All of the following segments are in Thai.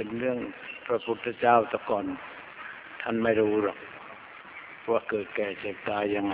เป็นเรื่องพระพุทธเจ้าแต่ก่อนท่านไม่รู้หรอกว่าเกิดแก่เจ็บตายยังไง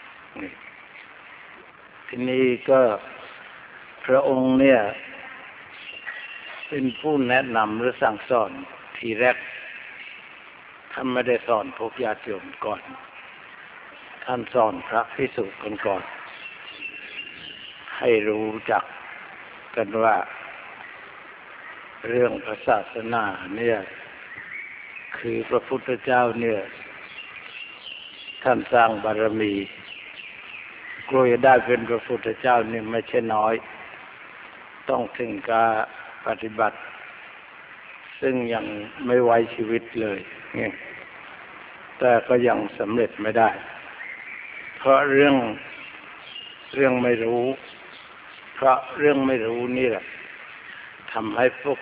ทีนี้ก็พระองค์เนี่ยเป็นผู้แนะนำหรือสั่งสอนทีแรกท่านไม่ได้สอนพวกญาติโยมก่อนท่านสอนพระภิกษุกันก่อนให้รู้จักกันว่าเรื่องพระศาสนาเนี่ยคือพระพุทธเจ้าเนี่ยท่านสร้างบารมีกลัวจะได้เป็นพระพุทธเจ้านี่ไม่ใช่น้อยต้องถึงการปฏิบัติซึ่งยังไม่ไว้ชีวิตเลยเนี่ยแต่ก็ยังสำเร็จไม่ได้เพราะเรื่องไม่รู้เพราะเรื่องไม่รู้นี่แหละทำให้พวก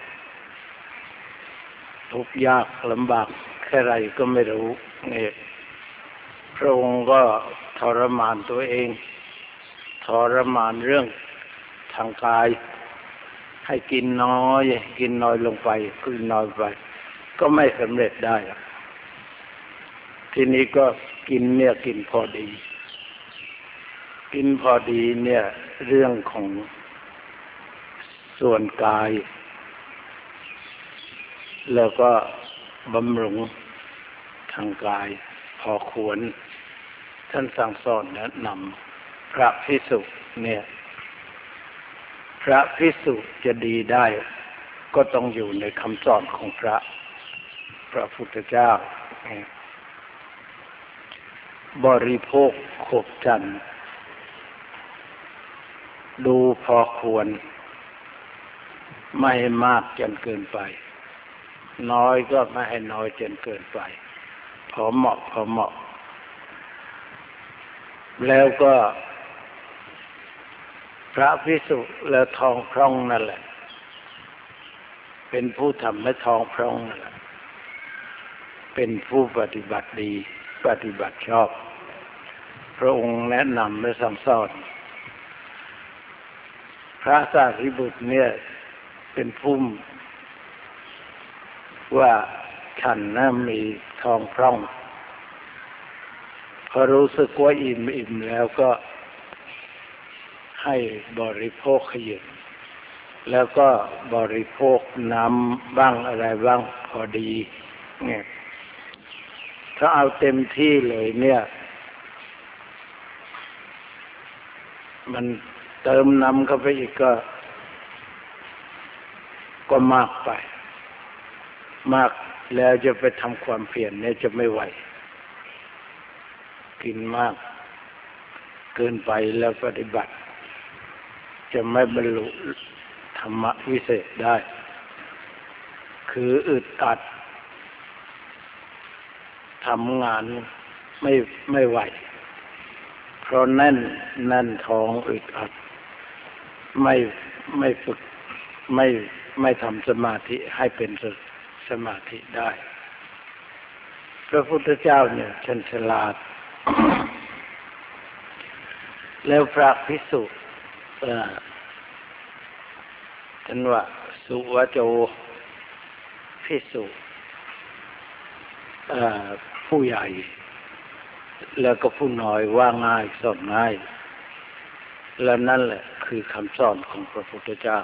ทุกข์ยากลำบากแค่ไรก็ไม่รู้นี่พระองค์ก็ทรมานตัวเองทรมานเรื่องทางกายให้กินน้อยลงไปกินน้อยไปก็ไม่สำเร็จได้ทีนี้ก็กินพอดีกินพอดีเนี่ยเรื่องของส่วนกายแล้วก็บำรุงทางกายพอควรท่านสั่งสอนแนะนำพระภิกษุเนี่ยพระภิกษุจะดีได้ก็ต้องอยู่ในคำสอนของพระพุทธเจ้าบริโภคขบฉันดูพอควรไม่ให้มากจนเกินไปน้อยก็ไม่ให้น้อยจนเกินไปพอเหมาะแล้วก็พระภิกษุแล้วท้องพร่องนั่นแหละเป็นผู้ทำให้ท้องพร่องนั่นแหละเป็นผู้ปฏิบัติดีปฏิบัติชอบพระองค์แนะนำและสั่งสอนพระสารีบุตรเนี่ยเป็นผู้ว่าฉันน่ะมีท้องพร่องพอรู้สึกว่าอิ่มแล้วก็ให้บริโภคขยิบแล้วก็บริโภคน้ำบ้างอะไรบ้างพอดีเนี่ยถ้าเอาเต็มที่เลยเนี่ยมันเติมน้ำเข้าไปอีกก็มากไปมากแล้วจะไปทำความเพียรเนี่ยจะไม่ไหวกินมากเกินไปแล้วปฏิบัติจะไม่บรรลุธรรมวิเศษได้คืออึดอัดทำงานไม่ไหวเพราะแน่นท้องอึดอัดไม่ฝึกไม่ทำสมาธิให้เป็นสมาธิได้พระพุทธเจ้าเนี่ยท่านฉลาด แล้วพระภิกษุท่านว่าสุวโจภิกษุผู้ใหญ่แล้วก็ผู้น้อยว่าง่ายสอนง่ายแล้วนั่นแหละคือคำสอนของพระพุทธเจ้า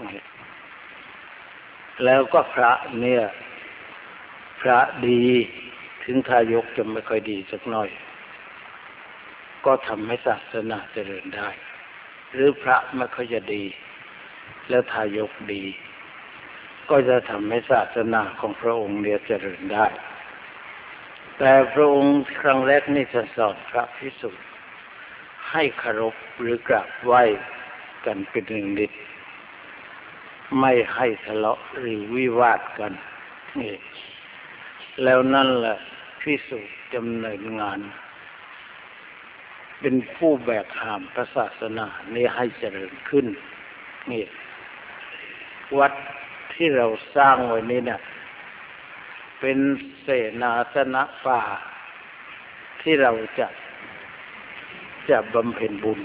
แล้วก็พระเนี่ยพระดีถึงทายกจะไม่ค่อยดีสักหน่อยก็ทำให้ศาสนาเจริญได้หรือพระไม่ค่อยจะดีแล้วทายกดีก็จะทำให้ศาสนาของพระองค์เนี่ยเจริญได้แต่พระองค์ครั้งแรกนี่จะสอนพระภิกษุให้เคารพหรือกราบไหว้กันเป็นหนึ่งนิดไม่ให้ทะเลาะหรือวิวาทกันนี่แล้วนั่นแหละภิกษุดำเนินงานเป็นผู้แบกหามพระศาสนานี้ให้เจริญขึ้นนี่วัดที่เราสร้างไว้นี้เนี่ยเป็นเสนาสนะป่าที่เราจะบำเพ็ญบุญ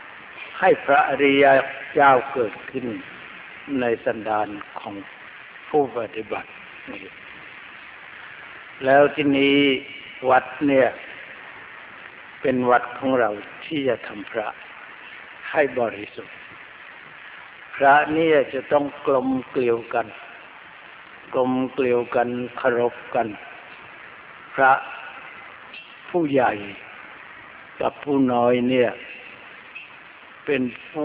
ให้พระอริยเจ้าเกิดขึ้นในสันดานของผู้ปฏิบัติแล้วที่นี้วัดเนี่ยเป็นวัดของเราที่จะทำพระให้บริสุทธิ์พระเนี่ยจะต้องกลมเกลียวกันเคารพกันพระผู้ใหญ่กับผู้น้อยเนี่ยเป็นผู้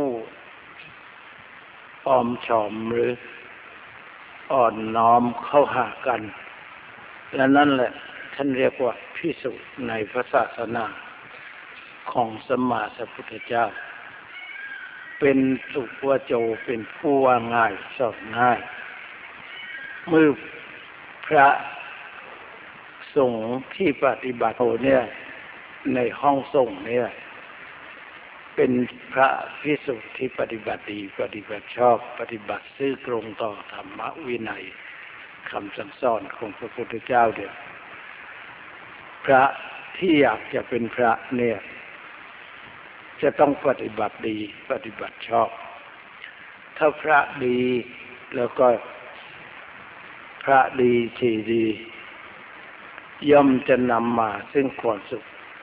อ้อมฉอมหรืออ่อนน้อมเข้าหากันและนั่นแหละท่านเรียกว่าภิกษุในพระศาสนาของสัมมาสัมพุทธเจ้าเป็นสุวโจเป็นผู้ว่าง่ายสอนง่ายเมื่อพระสงฆ์ที่ปฏิบัติเนี่ยในห้องสงฆ์เนี่ยเป็นพระภิกษุที่ปฏิบัติดีปฏิบัติชอบปฏิบัติซื่อตรงต่อธรรมวินัยคำสั่งสอนของพระพุทธเจ้าเดียวพระที่อยากจะเป็นพระเนี่ยจะต้องปฏิบัติดีปฏิบัติชอบถ้าพระดีแล้วก็พระดีที่ดีย่อมจะนำมาซึ่งความสุข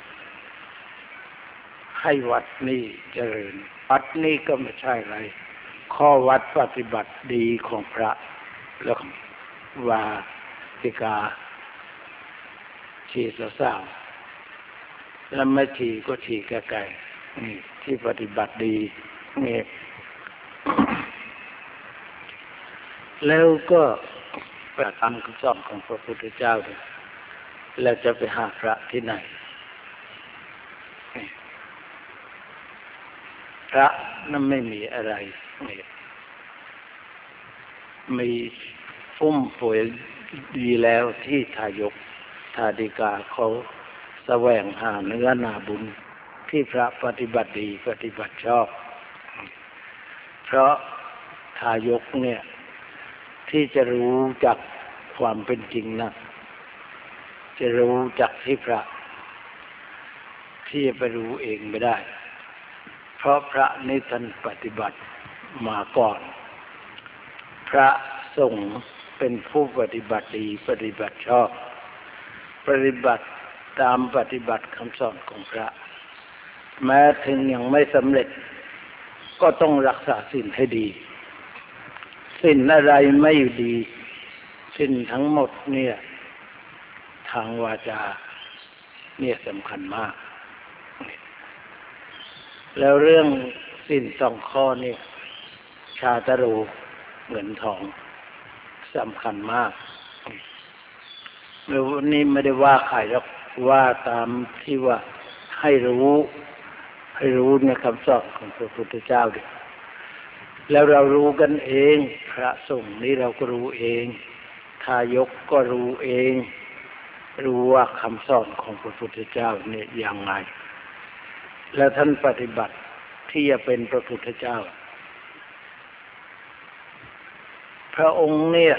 ให้วัดนี้เจริญวัดนี้ก็ไม่ใช่อะไรข้อวัดปฏิบัติดีของพระแล้ววาติกาชีสาวแล้วไม่ชีก็ชีไกลๆนี่ที่ปฏิบัติดีนี่แล้วก็ประทำคำสอนของพระพุทธเจ้าเนี่ยแล้วจะไปหาพระที่ไหนพระนั้นไม่มีอะไรนี่มีฟุ่มเฟือยดีแล้วที่ทายกทาดิกาเขาแสวงหาเนื้อนาบุญที่พระปฏิบัติดีปฏิบัติชอบเพราะทายกเนี่ยที่จะรู้จักความเป็นจริงนะจะรู้จักที่พระที่จะไปรู้เองไม่ได้เพราะพระนิท่านปฏิบัติมาก่อนพระสงฆ์เป็นผู้ปฏิบัติดีปฏิบัติชอบปฏิบัติตามปฏิบัติคำสอนของพระแม้ถึงยังไม่สำเร็จก็ต้องรักษาศีลให้ดีศีลอะไรไม่ดีศีลทั้งหมดเนี่ยทางวาจาเนี่ยสำคัญมากแล้วเรื่องศีล2 ข้อเนี่ยชาตรูเหมือนทองสำคัญมากแล้ววันนี้ไม่ได้ว่าใครหรอกว่าตามที่ว่าให้รู้ในคำสอนของพระพุทธเจ้าดิแล้วเรารู้กันเองพระสงฆ์นี้เราก็รู้เองทายกก็รู้เองรู้ว่าคำสอนของพระพุทธเจ้าเนี่ยยังไงแล้วท่านปฏิบัติที่จะเป็นพระพุทธเจ้าพระองค์เนี่ย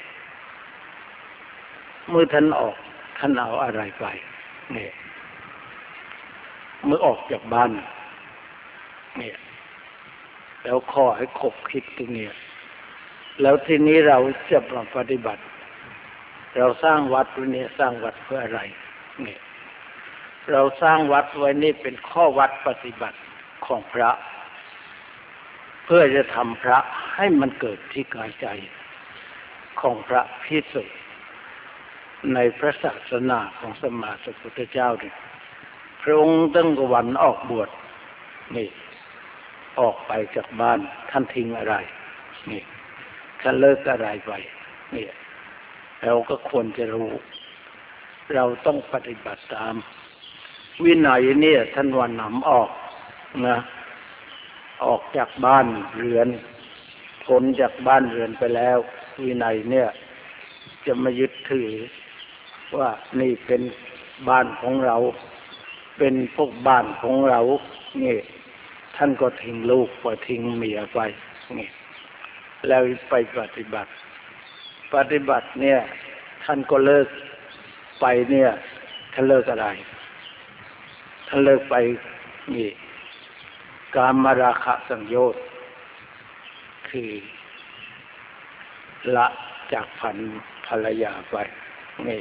เมื่อท่านออกท่านเอาอะไรไปเนี่ยเมื่อออกจากบ้านเนี่ยแล้วขอให้คบคิดตรงนี้แล้วทีนี้เราจะมาปฏิบัติเราสร้างวัดไว้เนี่ยสร้างวัดเพื่ออะไรเนี่ยเราสร้างวัดไว้นี่เป็นข้อวัดปฏิบัติของพระเพื่อจะทำพระให้มันเกิดที่กายใจของพระภิกษุในพระศาสนาของสัมมาสัมพุทธเจ้าเนี่ยพระองค์ตั้งวันออกบวชนี่ออกไปจากบ้านท่านทิ้งอะไรนี่ท่านเลิกอะไรไปนี่เราก็ควรจะรู้เราต้องปฏิบัติตามวินัยเนี่ยท่านวันนำออกนะออกจากบ้านเรือนพ้นจากบ้านเรือนไปแล้ววินัยเนี่ยจะมายึดถือว่านี่เป็นบ้านของเราเป็นพวกบ้านของเรานี่ท่านก็ทิ้งลูกไปทิ้งเมียไปนี่แล้วไปปฏิบัติเนี่ยท่านก็เลิกไปเนี่ยท่านเลิกอะไรท่านเลิกไปนี่กามราคะสังโยชน์คือละจากพันภรรยาไปนี่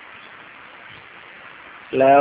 แล้ว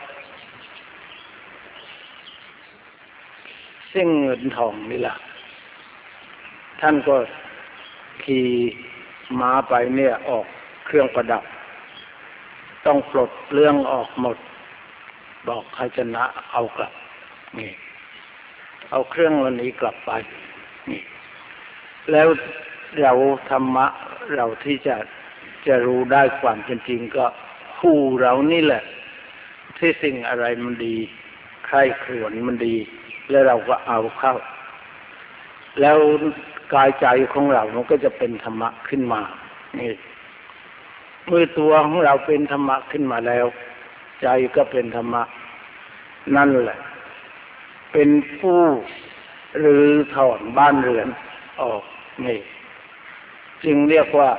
สิ่งเงินทองนี่ล่ะท่านก็ขี่ม้าไปเนี่ยออกเครื่องประดับต้องปลดเรื่องออกหมดบอกใครชนะเอากลับนี่เอาเครื่องวันนี้กลับไปนี่แล้วเราธรรมะเราที่จะรู้ได้ความเป็นจริงก็คู่เรานี่แหละที่สิ่งอะไรมันดีใครขวนมันดีแล้วเราก็เอาเข้าแล้วกายใจของเรามันก็จะเป็นธรรมะขึ้นมานี่เมื่อตัวของเราเป็นธรรมะขึ้นมาแล้วใจก็เป็นธรรมะนั่นแหละเป็นผู้หรือถอนบ้านเรือนออกนี่จึงเรียกว่า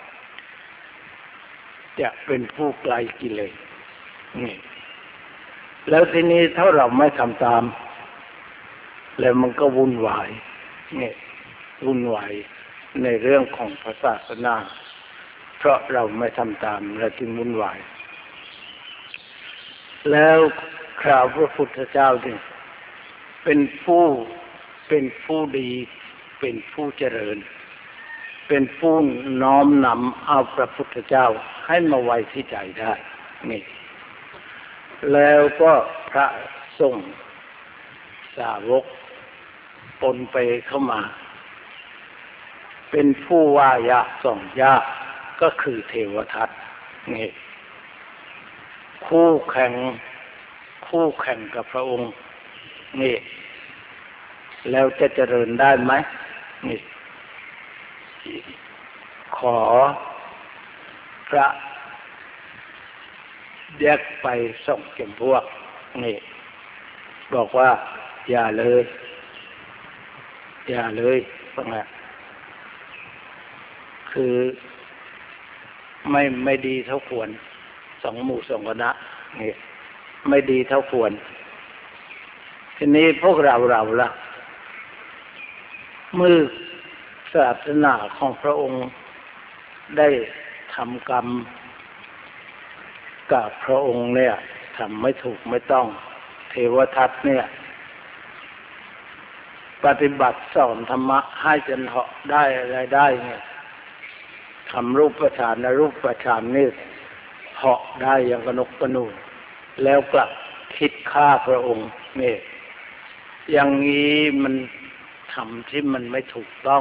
จะเป็นผู้ไกลกิเลสนี่แล้วทีนี้ถ้าเราไม่ทำตามแล้วมันก็วุ่นวายนี่วุ่นวายในเรื่องของศาสนาเพราะเราไม่ทำตามและจึงวุ่นวายแล้วคราวพระพุทธเจ้าเนี่ยเป็นผู้ดีเป็นผู้เจริญเป็นผู้น้อมนำเอาพระพุทธเจ้าให้มาไว้ที่ใจได้นี่แล้วก็พระสงฆ์สาวกปนไปเข้ามาเป็นผู้ว่ายากส่องยากก็คือเทวทัตนี่คู่แข่งกับพระองค์นี่แล้วจะเจริญได้ไหมนี่ขอพระแยกไปส่งเก็บพวกนี่บอกว่าอย่าเลยว่าไงคือไม่ดีเท่าควรสองหมู่สองคณะนี่ไม่ดีเท่าควรทีนี้พวกเราล่ะเมื่อศาสนาของพระองค์ได้ทำกรรมกับพระองค์เนี่ยทำไม่ถูกไม่ต้องเทวทัตเนี่ยปฏิบัติสอนธรรมะให้จนเหาะได้อะไรได้เนี่ยทำรูปฌานอรูปฌานนี่เหาะได้อย่างกระนกกระนูนแล้วกลับคิดฆ่าพระองค์นี่อย่างนี้มันทำที่มันไม่ถูกต้อง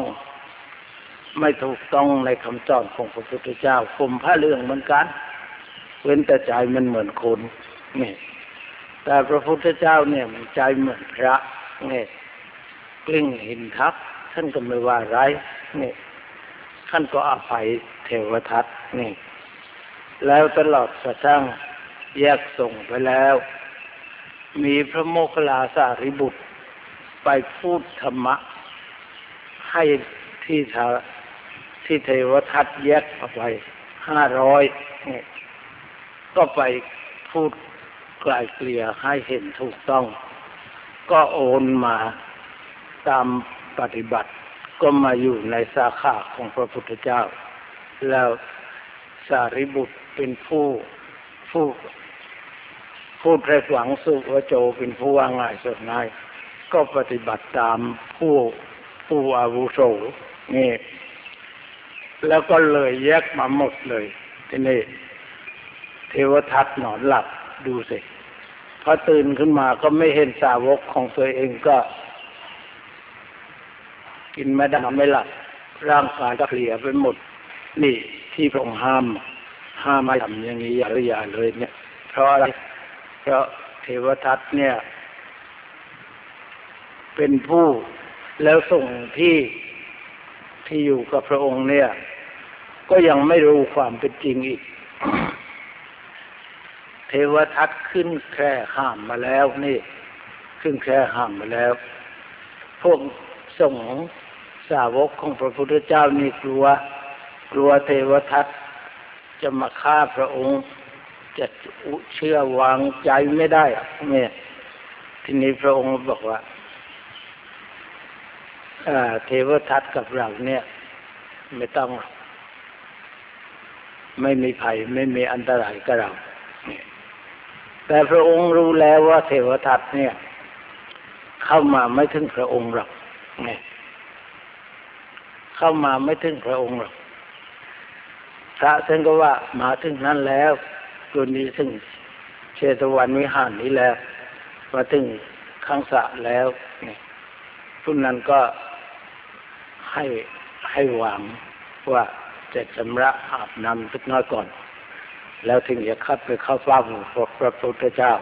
ในคำสอนของพระพุทธเจ้าผมพระเรื่องเหมือนกันเว้นแต่ใจมันเหมือนคนนี่แต่พระพุทธเจ้าเนี่ยมันใจเหมือนพระนี่กลิ้งหินทับท่านก็ไม่ว่าไรนี่ท่านก็อภัยเทวทัตนี่แล้วตลอดกระทั่งแยกส่งไปแล้วมีพระโมคคัลลาสารีบุตรไปพูดธรรมะให้ที่เทวทัตแยกออกไป500นี่ก็ไปพูดไกล่เกลี่ยให้เห็นถูกต้องก็โอนมาตามปฏิบัติก็มาอยู่ในสาขาของพระพุทธเจ้าแล้วสารีบุตรเป็นผู้แพร่หวังสุวโจเป็นผู้ว่าง่ายสดง่ายก็ปฏิบัติตามผู้อาวุโสนี่แล้วก็เลยแยกมาหมดเลยทีนี้เทวทัตนอนหลับดูสิพอตื่นขึ้นมาก็ไม่เห็นสาวกของตัวเองก็กินไม่ได้นอนไม่หลับร่างกายก็เพลียไปหมดนี่ที่พระองค์ห้ามไม่ทำอย่างนี้อย่าเลยเนี่ยเพราะอะไรเพราะเทวทัตเนี่ยเป็นผู้แล้วส่งที่อยู่กับพระองค์เนี่ยก็ยังไม่รู้ความเป็นจริงอีก เทวทัตขึ้นแค่ห้ามมาแล้วนี่ขึ้นแค่ห้ามมาแล้วพวกสงฆ์สาวกของพระพุทธเจ้านี่กลัวเทวทัตจะมาฆ่าพระองค์จะเชื่อวางใจไม่ได้เนี่ยทีนี้พระองค์บอกว่าเทวทัตกับเราเนี่ยไม่ต้องไม่มีภัยไม่มีอันตรายกับเราแต่พระองค์รู้แล้วว่าเทวทัตเนี่ยเข้ามาไม่ถึงพระองค์หรอกเนี่ยเข้ามาไม่ถึงพระองค์หรอกพระท่านก็ว่ามาถึงนั้นแล้วตัวนี้ถึงเชตวันวิหารนี้แล้วมาถึงขังสะแล้วเนี่ยผู้นั้นก็ให้หวังว่าจะชำระอาบน้ำสักน้อยก่อนแล้วถึงจะเข้าไปเข้าเฝ้าพระพุทธเจ้า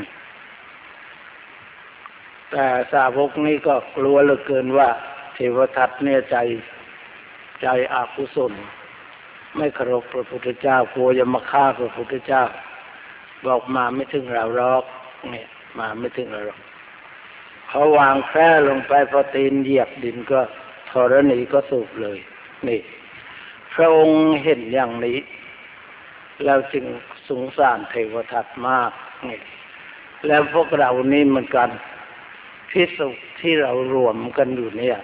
แต่สาวกนี้ก็กลัวเหลือเกินว่าเทวทัตเนี่ยใจอกุศลไม่เคารพพระพุทธเจ้ากลัวจะมาฆ่าพระพุทธเจ้าบอกมาไม่ถึงเราหรอกเนี่ยมาไม่ถึงเราหรอกเขาวางแคร่ลงไปพอตีนเหยียบดินก็ธรณีก็สูบเลยนี่พระองค์เห็นอย่างนี้แล้วจึงสงสารเทวทัตมากนี่แล้วพวกเรานี่เหมือนกันพิสุที่เรารวมกันอยู่เนี่ย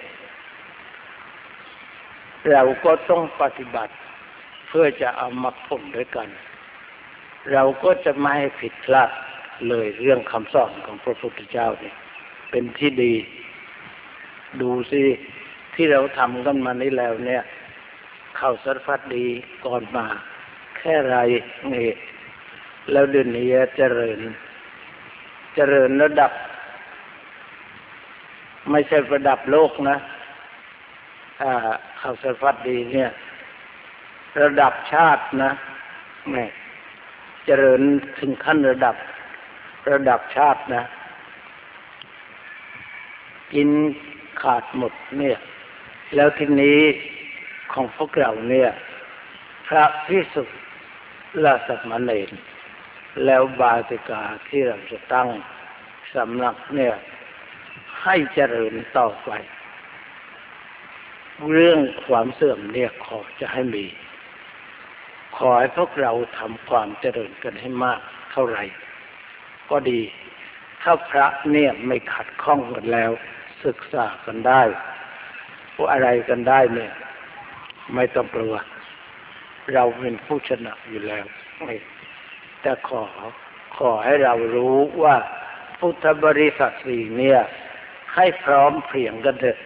เราก็ต้องปฏิบัติเพื่อจะเอามรรคผลด้วยกันเราก็จะไม่ให้ผิดพลาดเลยเรื่องคำสอนของพระพุทธเจ้าเนี่ยเป็นที่ดีดูสิที่เราทำกันมานี้แล้วเนี่ยเข้าสารพัดดีก่อนมาแค่ไรนี่แล้วเดี๋ยวนี้เจริญระดับไม่ใช่ระดับโลกนะเข้าสารพัดดีเนี่ยระดับชาตินะนี่เจริญถึงขั้นระดับชาตินะกินขาดหมดเนี่ยแล้วทีนี้ของพวกเราเนี่ยพระภิกษุและสามเณรแล้วบาสิกาที่เราจะตั้งสำนักเนี่ยให้เจริญต่อไปเรื่องความเสื่อมเนี่ยขอจะให้มีขอให้พวกเราทำความเจริญกันให้มากเท่าไหร่ก็ดีถ้าพระเนี่ยไม่ขัดข้องกันแล้วศึกษากันได้ว่าอะไรกันได้เนี่ยไม่ต้องกลัวเราเป็นผู้ชนะอยู่แล้วแต่ขอให้เรารู้ว่าพุทธบริษัทสี่เนี่ยให้พร้อมเพรียงกันเถอะ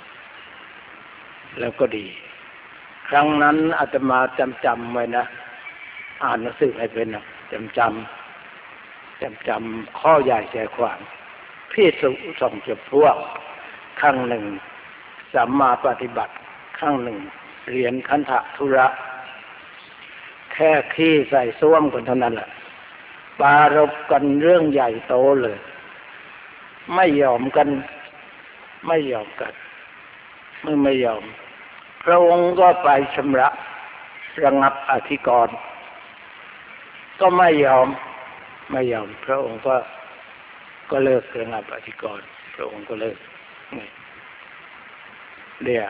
แล้วก็ดีครั้งนั้นอาตมาจำไว้นะอ่านหนังสือให้เป็นนะจำข้อใหญ่ใจความพิสุสองจบพวกครั้งหนึ่งสัมมาปฏิบัติครั้งหนึ่งเรียนคันธทุระแค่ขี้ใส่ส้วมกันเท่านั้นแหละปารภกันเรื่องใหญ่โตเลยไม่ยอมกันเมื่อไม่ยอมพระองค์ก็ไปชำระระงับอธิกรณ์ก็ไม่ยอมพระองค์ก็เลิกระงับอธิกรณ์พระองค์ก็เลิกเนี่ย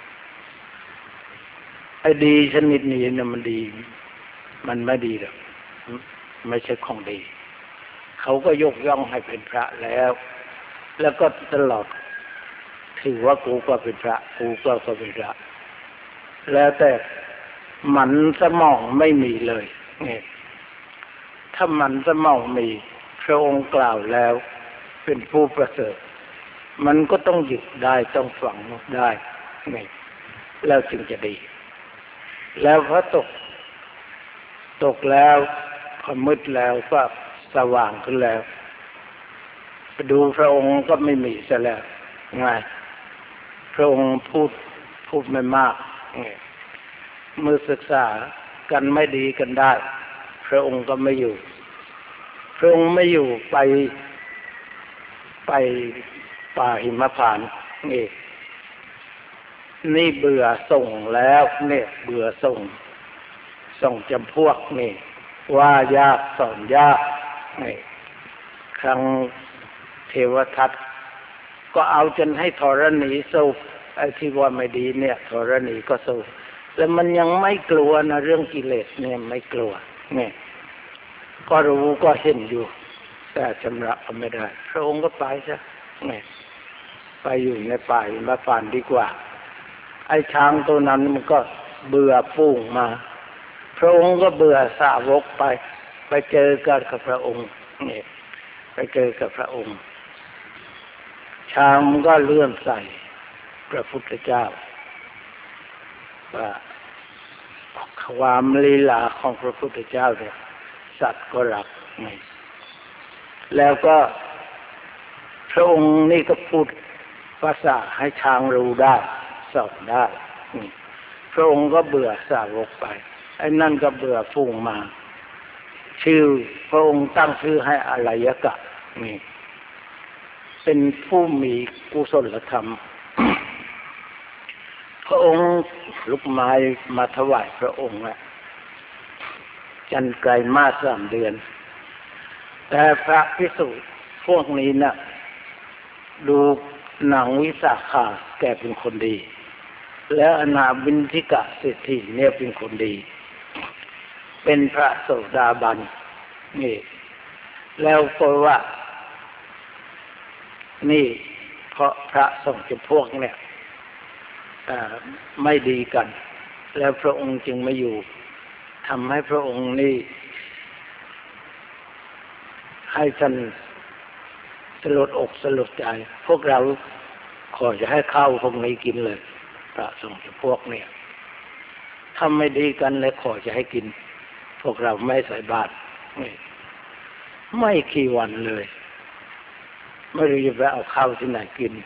ไอ้ดีชนิดนี้เนี่ยมันดีมันไม่ดีหรอกไม่ใช่ของดีเขาก็ยกย่องให้เป็นพระแล้วก็ตลอดถือว่ากูก็เป็นพระกูก็เป็นพระแล้วแต่มันสมองไม่มีเลยเนี่ยถ้ามันสมองมีพระองค์กล่าวแล้วเป็นผู้ประเสริฐมันก็ต้องหยุดได้ต้องฝังได้นี่แล้วจึงจะดีแล้วพอตกแล้วพอมืดแล้วก็สว่างขึ้นแล้วไปดูพระองค์ก็ไม่มีซะแล้วไงพระองค์พูดไม่มากเมื่อศึกษากันไม่ดีกันได้พระองค์ก็ไม่อยู่พระองค์ไม่อยู่ไปป่าหิมพานต์นี่เบื่อส่งแล้วเนี่ยเบื่อส่งจำพวกนี่ว่ายากสอนยากนี่ครั้งเทวทัตก็เอาจนให้ธรณีสูบไอ้ที่ว่าไม่ดีเนี่ยธรณีก็สูบแล้วมันยังไม่กลัวนะเรื่องกิเลสเนี่ยไม่กลัวเนี่ยก็รู้ก็เห็นอยู่แต่ชำระก็ไม่ได้พระองค์ก็ไปซะเนี่ยไปอยู่ในป่ามาป่านดีกว่าไอ้ช้างตัวนั้นมันก็เบื่อฝูงมาพระองค์ก็เบื่อสาวกไปเจอกันกับพระองค์นี่ไปเจอกับพระองค์ช้างมันก็เลื่อมใส่พระพุทธเจ้าว่าความลีลาของพระพุทธเจ้าเนี่ยสัตว์ก็รักนี่แล้วก็พระองค์นี่ก็พูดภาษาให้ช้างรู้ได้สอนได้พระองค์ก็เบื่อสาวกไปไอ้นั่นก็เบื่อฝูงมาชื่อพระองค์ตั้งชื่อให้อลยกะนี่เป็นผู้มีกุศลธรรม พระองค์ลูกไม้มาถวายพระองค์จันไกลมาส3 เดือนแต่พระภิกษุพวกนี้น่ะดูนางวิสาขาแกเป็นคนดีและอนาวินทิกะเศรษฐีเนี่ยเป็นคนดีเป็นพระโสดาบันนี่แล้วก็ว่านี่เพราะพระสงฆ์พวกเนี่ยไม่ดีกันแล้วพระองค์จึงไม่อยู่ทำให้พระองค์นี่ให้ท่านสลดอกสลดใจพวกเราขอจะให้ข้าวพวกนี้กินเลยพระสงฆ์พวกเนี่ยทำไม่ดีกันเลยขอจะให้กินพวกเราไม่ใส่บาตรไม่กี่วันเลยไม่รู้จะไปเอาข้าวที่ไหนกิน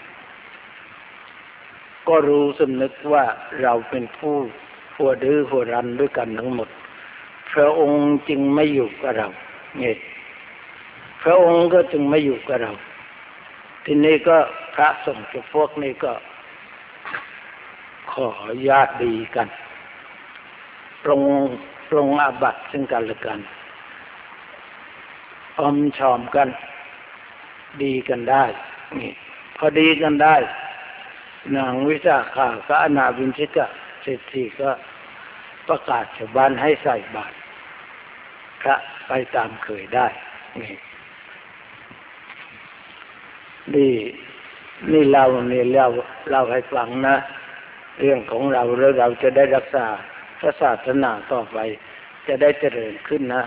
ก็รู้สำนึกว่าเราเป็นผู้หัวดื้อหัวรั้นด้วยกันทั้งหมดพระองค์จึงไม่อยู่กับเราเนี่ยพระองค์ก็จึงไม่อยู่กับเราทีนี้ก็พระสงฆ์พวกนี้ก็ขอญาติดีกันปรงอาบัติซึ่งกันและกันอมชอมกันดีกันได้นี่พอดีกันได้นางวิสาขาก็อนาวินทิกะเศรษฐีก็ประกาศชาวบ้านให้ใส่บาตรพระไปตามเคยได้นี่เราให้ฟังนะเรื่องของเราแล้วเราจะได้รักษาพระศาสนาต่อไปจะได้เจริญขึ้นนะ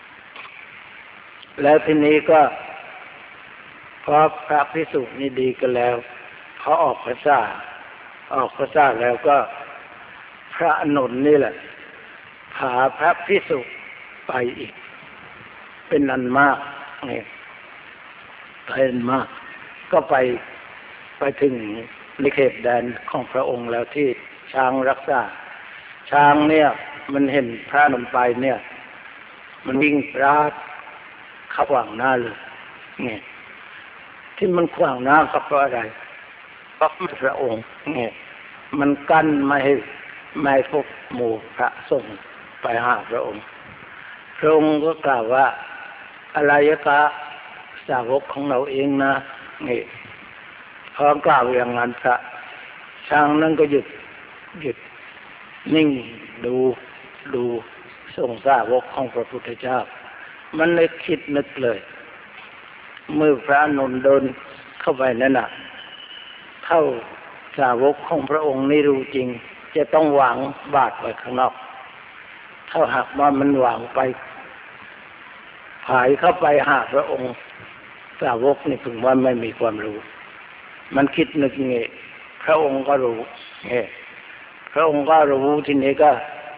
แล้วทีนี้ก็พอพระภิกษุนี่ดีกันแล้วเขาออกพรรษาแล้วก็พระอานนท์นี่แหละพาพระภิกษุไปอีกเป็นอันมากนี่เป็นมากก็ไปถึงในเขตแดนของพระองค์แล้วที่ช้างรักษาช้างเนี่ยมันเห็นพระนมไปเนี่ยมันวิ่งปราดขวางหน้าเลยเนี่ยที่มันขวางหน้าก็เพราะอะไรเพราะพระองค์เนี่ยมันกั้นไม่ให้พวกหมู่พระสงฆ์ไปหาพระองค์พระองค์ก็กล่าวว่าอลยกะสาวกของเราเองนะนี่พอกล่าวอย่างนั้นพระช้างนั้นก็หยุดนิ่งดูทรงสาวกของพระพุทธเจ้ามันเลยคิดนึกเลยเมื่อพระอานนท์เดินเข้าไปนั่นน่ะเข้าสาวกของพระองค์นี่รู้จริงจะต้องวางบาตรไว้ข้างนอกถ้าหากว่ามันวางไปผายเข้าไปหาพระองค์สาวกนี่ถึงว่าไม่มีความรู้มันคิดนึกงี้พระองค์ก็รู้พระองค์ก็รู้ทีนี้ก็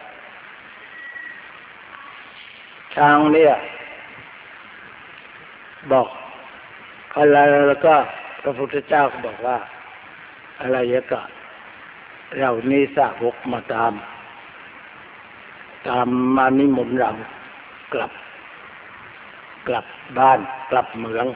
ช้างเนี่ยบอกพอแล้วก็พระพุทธเจ้าก็บอกว่าอะไรก็เรานี่สาวกมาตามมานิมนต์เรากลับบ้านกลับเมือง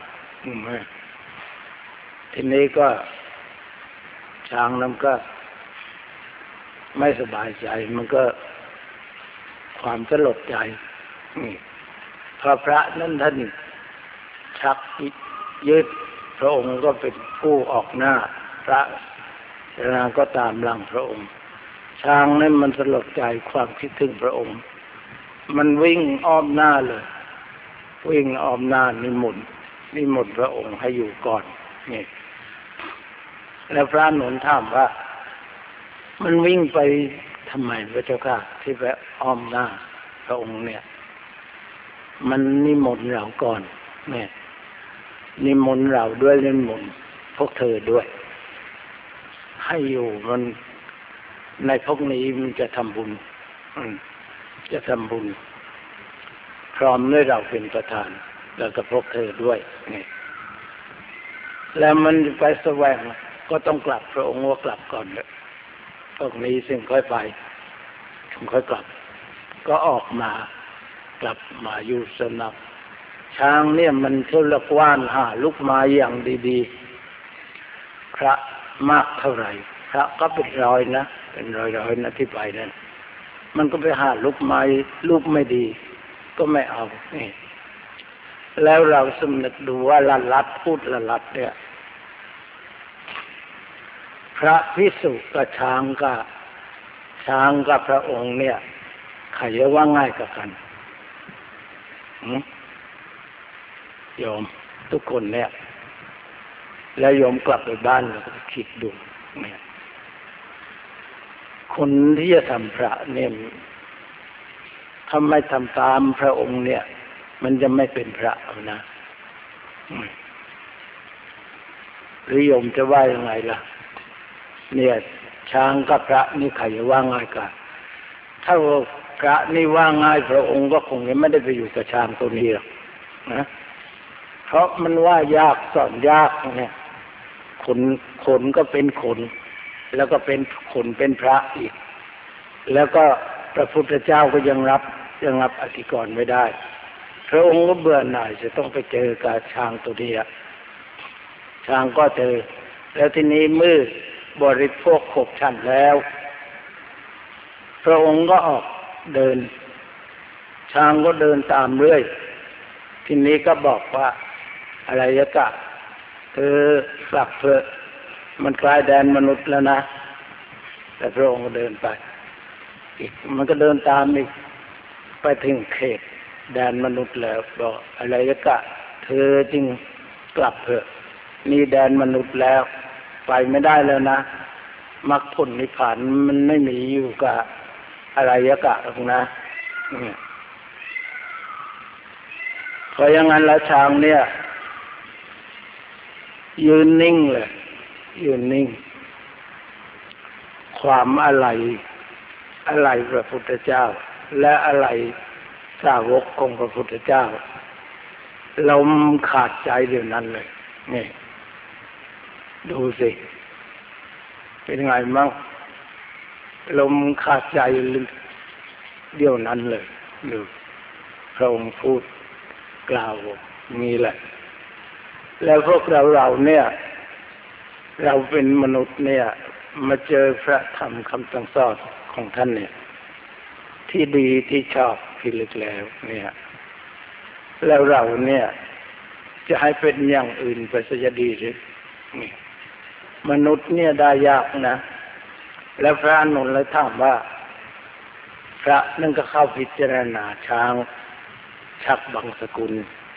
ทีนี้ก็ช้างนั้นก็ไม่สบายใจมันก็ความสลดใจพระนั้นท่านชักยึดพระองค์ก็เป็นผู้ออกหน้าพระนางก็ตามหลังพระองค์ช้างนั้นมันสลดใจความคิดถึงพระองค์มันวิ่งอ้อมหน้าเลยวิ่งอ้อมหน้านิมนต์พระองค์ให้อยู่ก่อนนี่แล้วพระหนุนถามว่ามันวิ่งไปทำไมพระเจ้าค่ะที่ไปอ้อมหน้าพระองค์เนี่ยมันนิมนต์เราก่อนเนี่ยนิมนต์เราด้วยนิมนต์พวกเธอด้วยให้อยู่มันในพวกนี้มันจะทำบุญจะทำบุญพร้อมด้วยเราเป็นประธานแล้วก็พวกเธอด้วยนี่แล้วมันไปแสวงก็ต้องกลับพระองค์ว่ากลับก่อนเลยพวกนี้ซึ่งค่อยไปถึงค่อยกลับก็ออกมากลับมาอยู่สนับช้างเนี่ยมันเท่าละกว้านหาลูกไม้อย่างดีๆพระมากเท่าไหร่พระก็เป็นร้อยนะเป็นร้อยๆนะที่ไปนั่นมันก็ไปหาลูกไม้ลูกไม่ดีก็ไม่เอานี่แล้วเราสำนึกดูว่าละลัดพูดละลัดเนี่ยพระภิกษุกับช้างกับพระองค์เนี่ยใครจะว่าง่ายกว่ากันโยมทุกคนเนี่ยแล้วโยมกลับไปบ้านแล้วก็คิดดูเนี่ยคนที่จะทำพระเนี่ยทำไมทำตามพระองค์เนี่ยมันจะไม่เป็นพระนะหรือโยมจะว่ายังไงล่ะเนี่ยช้างกับพระนี่ใครจะว่าง่ายกันถ้าพระนี่ว่าง่ายพระองค์ก็คงไม่ได้ไปอยู่กับช้างตัวนี้หรอกนะเพราะมันว่ายากสอนยากเนี่ยขนก็เป็นขนแล้วก็เป็นขนเป็นพระอีกแล้วก็พระพุทธเจ้าก็ยังรับอธิกรณ์ไม่ได้พระองค์ก็เบื่อหน่ายจะต้องไปเจอกับช้างตัวนี้ช้างก็เจอแล้วทีนี้เมื่อบริโภคขบฉันแล้วพระองค์ก็ออกเดินช้างก็เดินตามเรื่อยทีนี้ก็บอกว่าอะไรกะเธอกลับเถอะมันใกล้แดนมนุษย์แล้วนะแต่พระองค์ก็เดินไปอีกมันก็เดินตามอีกไปถึงเขตแดนมนุษย์แล้วบอกอะไรกะเธอจึงกลับเถอะนี่แดนมนุษย์แล้วไปไม่ได้แล้วนะมรรคผลนิพพานมันไม่มีอยู่กับอะไรกะหรอกนะเพราะอย่างนั้นแล้วช้างเนี่ยยืนนิ่งเลยยืนนิ่งความอะไรพระพุทธเจ้าและอะไรสาวกของพระพุทธเจ้าเราขาดใจเดี๋ยวนั้นเลยนี่ดูสิเป็นไงมั่งลมขาดใจเดี๋ยวนั้นเลยดูพระองค์พูดกล่าวงี้แหละแล้วพวกเราเนี่ยเราเป็นมนุษย์เนี่ยมาเจอพระธรรมคำสั่งสอนของท่านเนี่ยที่ดีที่ชอบที่ลึกแล้วเนี่ยแล้วเราเนี่ยจะให้เป็นอย่างอื่นไปซะจะดีหรือนี่มนุษย์เนี่ยได้ยากนะแล้วพระอานนท์เลยถามว่าพระนั่นก็เข้าพิจารณาช้างชักบังสกุล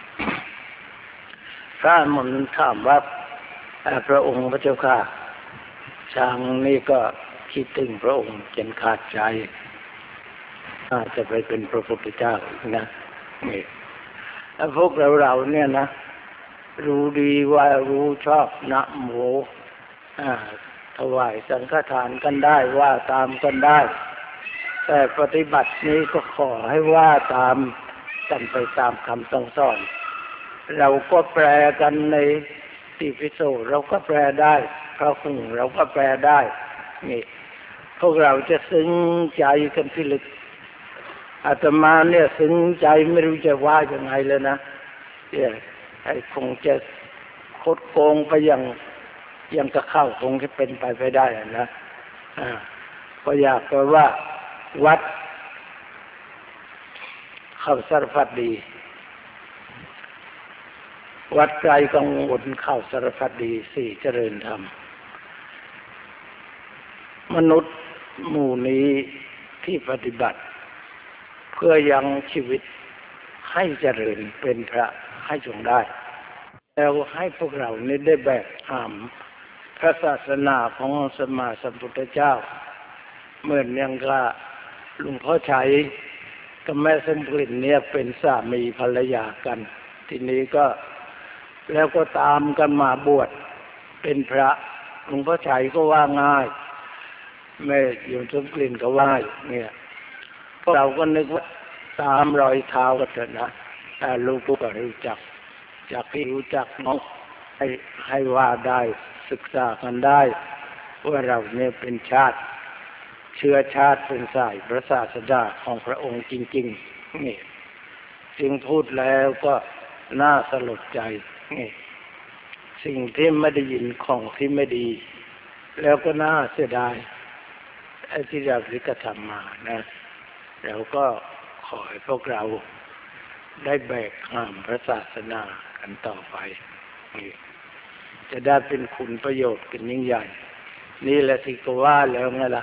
พระอานนท์ถามว่าพระองค์พระเจ้าค่ะช้างนี่ก็คิดถึงพระองค์จนขาดใจจะไปเป็นพระพุทธเจ้านะนี่แล้วพวกเราเนี่ยนะรู้ดีว่ารู้ชอบนะโมถวายสังฆทานกันได้ว่าตามกันได้แต่ปฏิบัตินี้ก็ขอให้ว่าตามกันไปตามคำสั่งสอนเราก็แปลกันในติปิโสเราก็แปลได้พระคุณเราก็แปลได้นี่พวกเราจะซึ้งใจกันพิลึกอาตมาเนี่ยซึ้งใจไม่รู้จะว่ายังไงเลยนะเนี่ยไอ้คงจะคดโกงไปยังจะเข้าคงจะเป็นไปได้นะก็อยากจะว่าวัดเข้าสารพัดดีวัดไกลกังวลเข้าสารพัดดีสี่เจริญธรรมมนุษย์หมู่นี้ที่ปฏิบัติเพื่อยังชีวิตให้เจริญเป็นพระให้จงได้แล้วให้พวกเรานี้ได้แบกหามพระศาสนาของสมมาสัมพุทธเจ้าเหมือนอย่างกับหลวงพ่อชัยกับแม่สมกลิ่นเนี่ยเป็นสามีภรรยากันทีนี้ก็แล้วก็ตามกันมาบวชเป็นพระหลวงพ่อชัยก็ว่าง่ายแม่โยมสมกลิ่นก็ว่าเนี่ยพวกเราก็นึกว่าตามรอยเท้ากันเถอะนะแต่ลูกก็รู้จักจากพี่รู้จักน้องให้ว่าได้ศึกษากันได้ว่าเราเนี่ยเป็นชาติเชื้อชาติเป็นสายพระศาสดาของพระองค์จริงๆนี่จึงพูดแล้วก็น่าสลดใจนี่สิ่งที่ไม่ได้ยินของที่ไม่ดีแล้วก็น่าเสียดายไอ้ที่เราได้กระทำมานะแล้วก็ขอให้พวกเราได้แบกห้ามพระศาสนากันต่อไปนี่จะได้เป็นคุณประโยชน์กันยิ่งใหญ่นี่แหละที่ก็ว่าแล้วไงล่ะ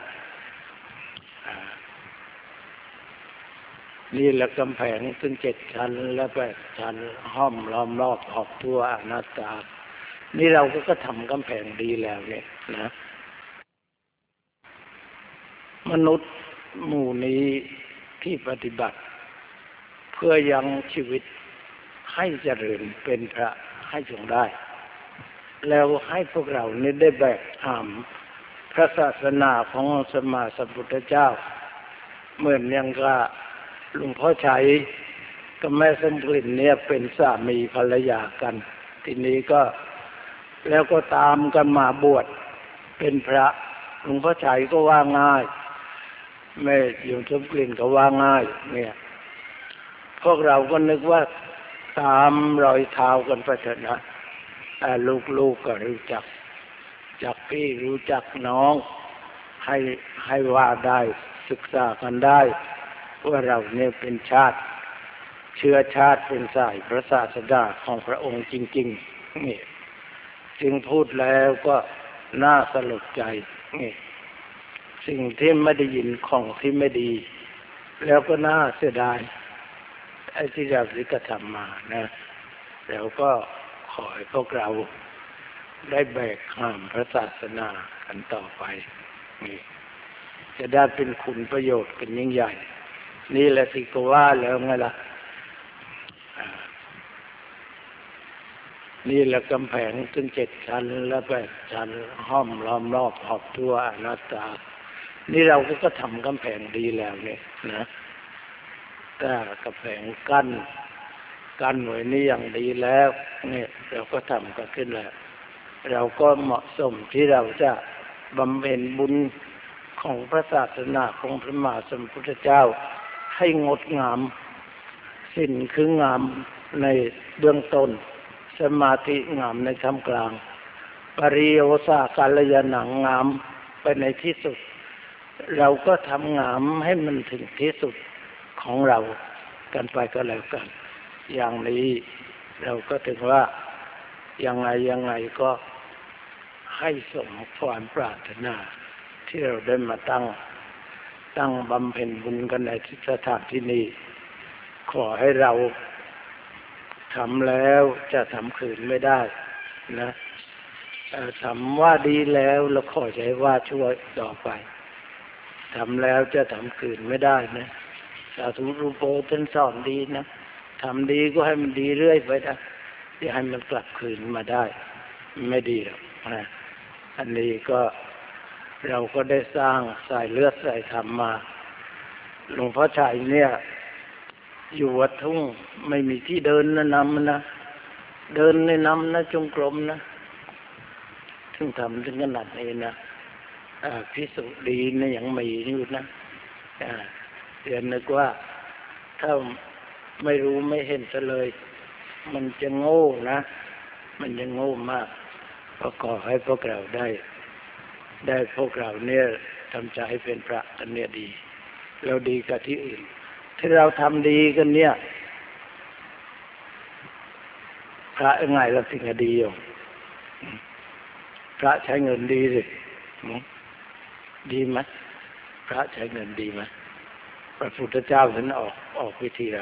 นี่แหละกำแพงถึง7 ชั้นและ8 ชั้นห้อมล้อมรอบขอบทั่วอนัตตานี่เราก็ทำกำแพงดีแล้วเนี่ยนะมนุษย์หมู่นี้ที่ปฏิบัติเพื่อยังชีวิตให้เจริญเป็นพระให้จงได้แล้วให้พวกเรานี้ได้แบกหามพระศาสนาของสมมาสัมพุทธเจ้าเหมือนอย่างกับหลวงพ่อชัยกับแม่สมกลิ่นเนี่ยเป็นสามีภรรยากันทีนี้ก็แล้วก็ตามกันมาบวชเป็นพระหลวงพ่อชัยก็ว่าง่ายแม่โยมสมกลิ่นก็ว่าง่ายเนี่ยพวกเราก็นึกว่าตามรอยเท้ากันไปเถอะนะแต่ลูกก็รู้จักจากพี่รู้จักน้องให้ว่าได้ศึกษากันได้ว่าเราเนี่ยเป็นชาติเชื้อชาติเป็นสายพระศาสดาของพระองค์จริงๆนี่จึงพูดแล้วก็น่าสลดใจนี่สิ่งที่ไม่ได้ยินของที่ไม่ดีแล้วก็น่าเสียดายไอ้ที่เราได้กระทำมานะแล้วก็ขอให้พวกเราได้แบกห้ามพระศาสนากันต่อไปนี่จะได้เป็นคุณประโยชน์กันยิ่งใหญ่นี่แหละที่ก็ว่าแล้วไงล่ะนี่แหละกำแพงถึง7 ชั้นและ8 ชั้นห้อมล้อมรอบขอบทั่วอนัตตานี่เราก็ทำกำแพงดีแล้วเนี่ยนะแต่กำแพงกั้นไว้นี่อย่างดีแล้วเนี่ยเราก็ทำกันขึ้นแล้วเราก็เหมาะสมที่เราจะบำเพ็ญบุญของพระศาสนาของพระมหาสมพุทธเจ้าให้งดงามสิ้นคืองามในเบื้องต้นสมาธิงามในท่ามกลางปริโยสากัลยาณังงามไปในที่สุดเราก็ทำงามให้มันถึงที่สุดของเรากันไปก็แล้วกันอย่างนี้เราก็ถึงว่ายังไงก็ให้สมความปรารถนาที่เราได้มาตั้งบำเพ็ญบุญกันในสถานที่นี้ขอให้เราทำแล้วจะทำคืนไม่ได้นะทำว่าดีแล้วขอใจว่าช่วยต่อไปทำแล้วจะทำคืนไม่ได้นะสาธุรูปโภท่านสอนดีนะทำดีก็ให้มันดีเรื่อยไปนะอย่าให้มันกลับคืนมาได้ไม่ดีหรอกนะอันนี้ก็เราก็ได้สร้างสายเลือดสายธรรมมาหลวงพ่อชัยเนี่ยอยู่วัดทุ่งไม่มีที่เดินนะนำนะเดินในนำนะจงกรมนะถึงทำถึงขนาดนี้นะพิสุดีนะยังมีอยู่นะเดี๋ยวนึกว่าถ้าไม่รู้ไม่เห็นซะเลยมันจะโง่นะมันจะโง่มากก็ขอให้พวกเราได้พวกเราเนี่ยทำใจให้เป็นพระกันเนี่ยดีแล้วดีกว่าที่อื่นที่เราทำดีกันเนี่ยพระยังไงเราสิ่งดีอยู่พระใช้เงินดีสิดีไหมพระใช้เงินดีไหมพระพุทธเจ้าท่านออกวิธีไร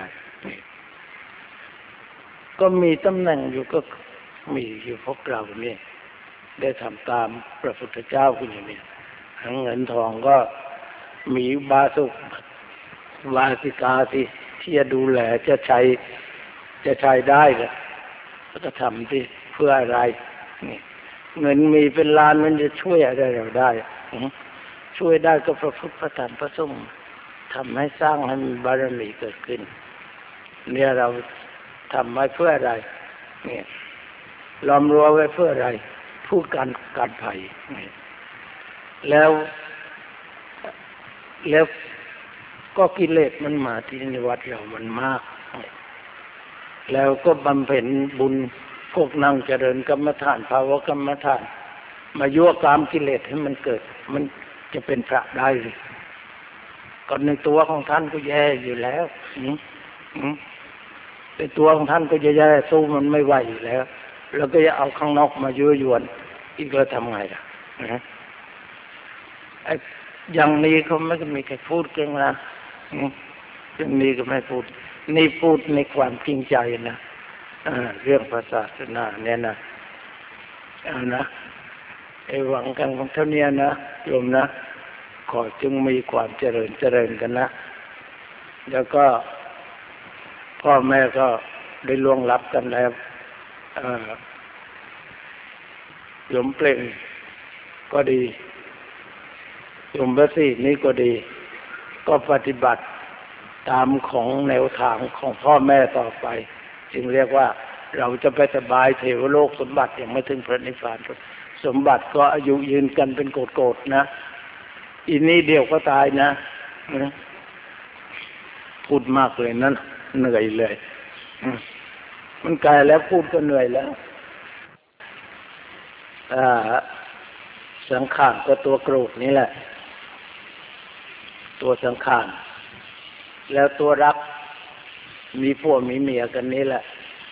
ก็มีตำแหน่งอยู่ก็มีอยู่พวกเราเนี่ยได้ทำตามพระพุทธเจ้าคุณอย่างนี้ทั้งเงินทองก็มีบาสุกวาสิกาที่จะดูแลจะใช้ได้เหรอแล้วก็ทำที่เพื่ออะไรนี่เงินมีเป็นล้านมันจะช่วยอะไรเราได้ช่วยได้ก็พระพุทธพระธรรมพระสงฆ์ทำให้สร้างให้มีบารมีเกิดขึ้นเนี่ยเราทำไว้เพื่ออะไรเนี่ยล้อมรั้วไว้เพื่ออะไรพูดการภัยแล้วก็กิเลสมันมาที่ในวัดเรามันมากแล้วก็บำเพ็ญบุญพวกนั่งเจริญกรรมฐานภาวกรรมฐานมายั่วกามกิเลสให้มันเกิดมันจะเป็นพระได้เลยก่อนในตัวของท่านก็แย่อยู่แล้วในตัวของท่านก็จะแย่สู้มันไม่ไหวอยู่แล้วแล้วก็จะเอาข้างนอกมายั่วยวนอีกแล้วทำไงล่ะไอ้อย่างนี้เขาไม่มีใครพูดกันนะอย่างนี้ก็ไม่พูดนี่พูดในความจริงใจนะเรื่องศาสนาเนี่ยนะนะไอ้หวังกันของเท่านี้นะโยมนะขอจึงมีความเจริญกันนะแล้วก็พ่อแม่ก็ได้ล่วงลับกันแล้วโยมเปล่งก็ดีโยมพระศรีนี่ก็ดีก็ปฏิบัติตามของแนวทางของพ่อแม่ต่อไปจึงเรียกว่าเราจะไปสบายเทวโลกสมบัติยังไม่ถึงพระนิพพานสมบัติก็อายุยืนกันเป็นโกรธนะอีนี้เดียวก็ตายนะพูดมากเลยนั่นเหนื่อยเลยมันกลายแล้วพูดก็เหนื่อยแล้วสังขารก็ตัวโกรธนี่แหละตัวสังขารแล้วตัวรักมีผัวมีเมียกันนี่แหละ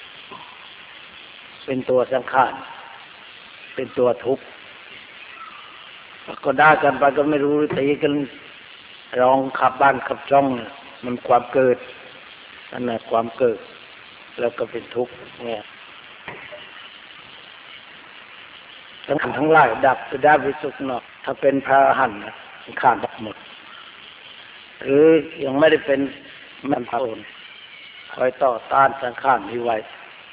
เป็นตัวสังขารเป็นตัวทุกข์ก็ได้กันไปก็ไม่รู้ตีกันร้องขับบ้านขับช่องมันความเกิดนั่นแหละความเกิดแล้วก็เป็นทุกข์เนี่ยทั้งหลายดับไปได้วิสุทธิ์เนาะถ้าเป็นพระอรหันต์สังขารดับหมดหรือยังไม่ได้เป็นมันพระองค์คอยต่อต้านสังขารนี้ไว้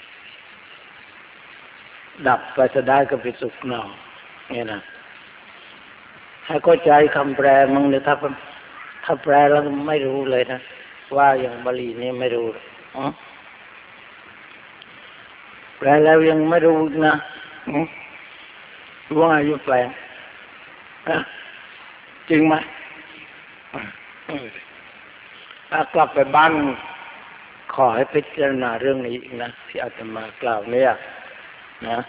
ดับไปจะได้ก็เป็นสุขเนาะเนี่ยนะให้เข้าใจคำแปลมึงเนี่ยถ้าแปลแล้วไม่รู้เลยนะว่าอย่างบาลีนี่ไม่รู้แปลแล้วยังไม่รู้นะรู้อายุแปลจริงไหมถ้ากลับไปบ้านขอให้พิจารณาเรื่องนี้อีกนะที่อาตมากล่าวเนี่ยนะ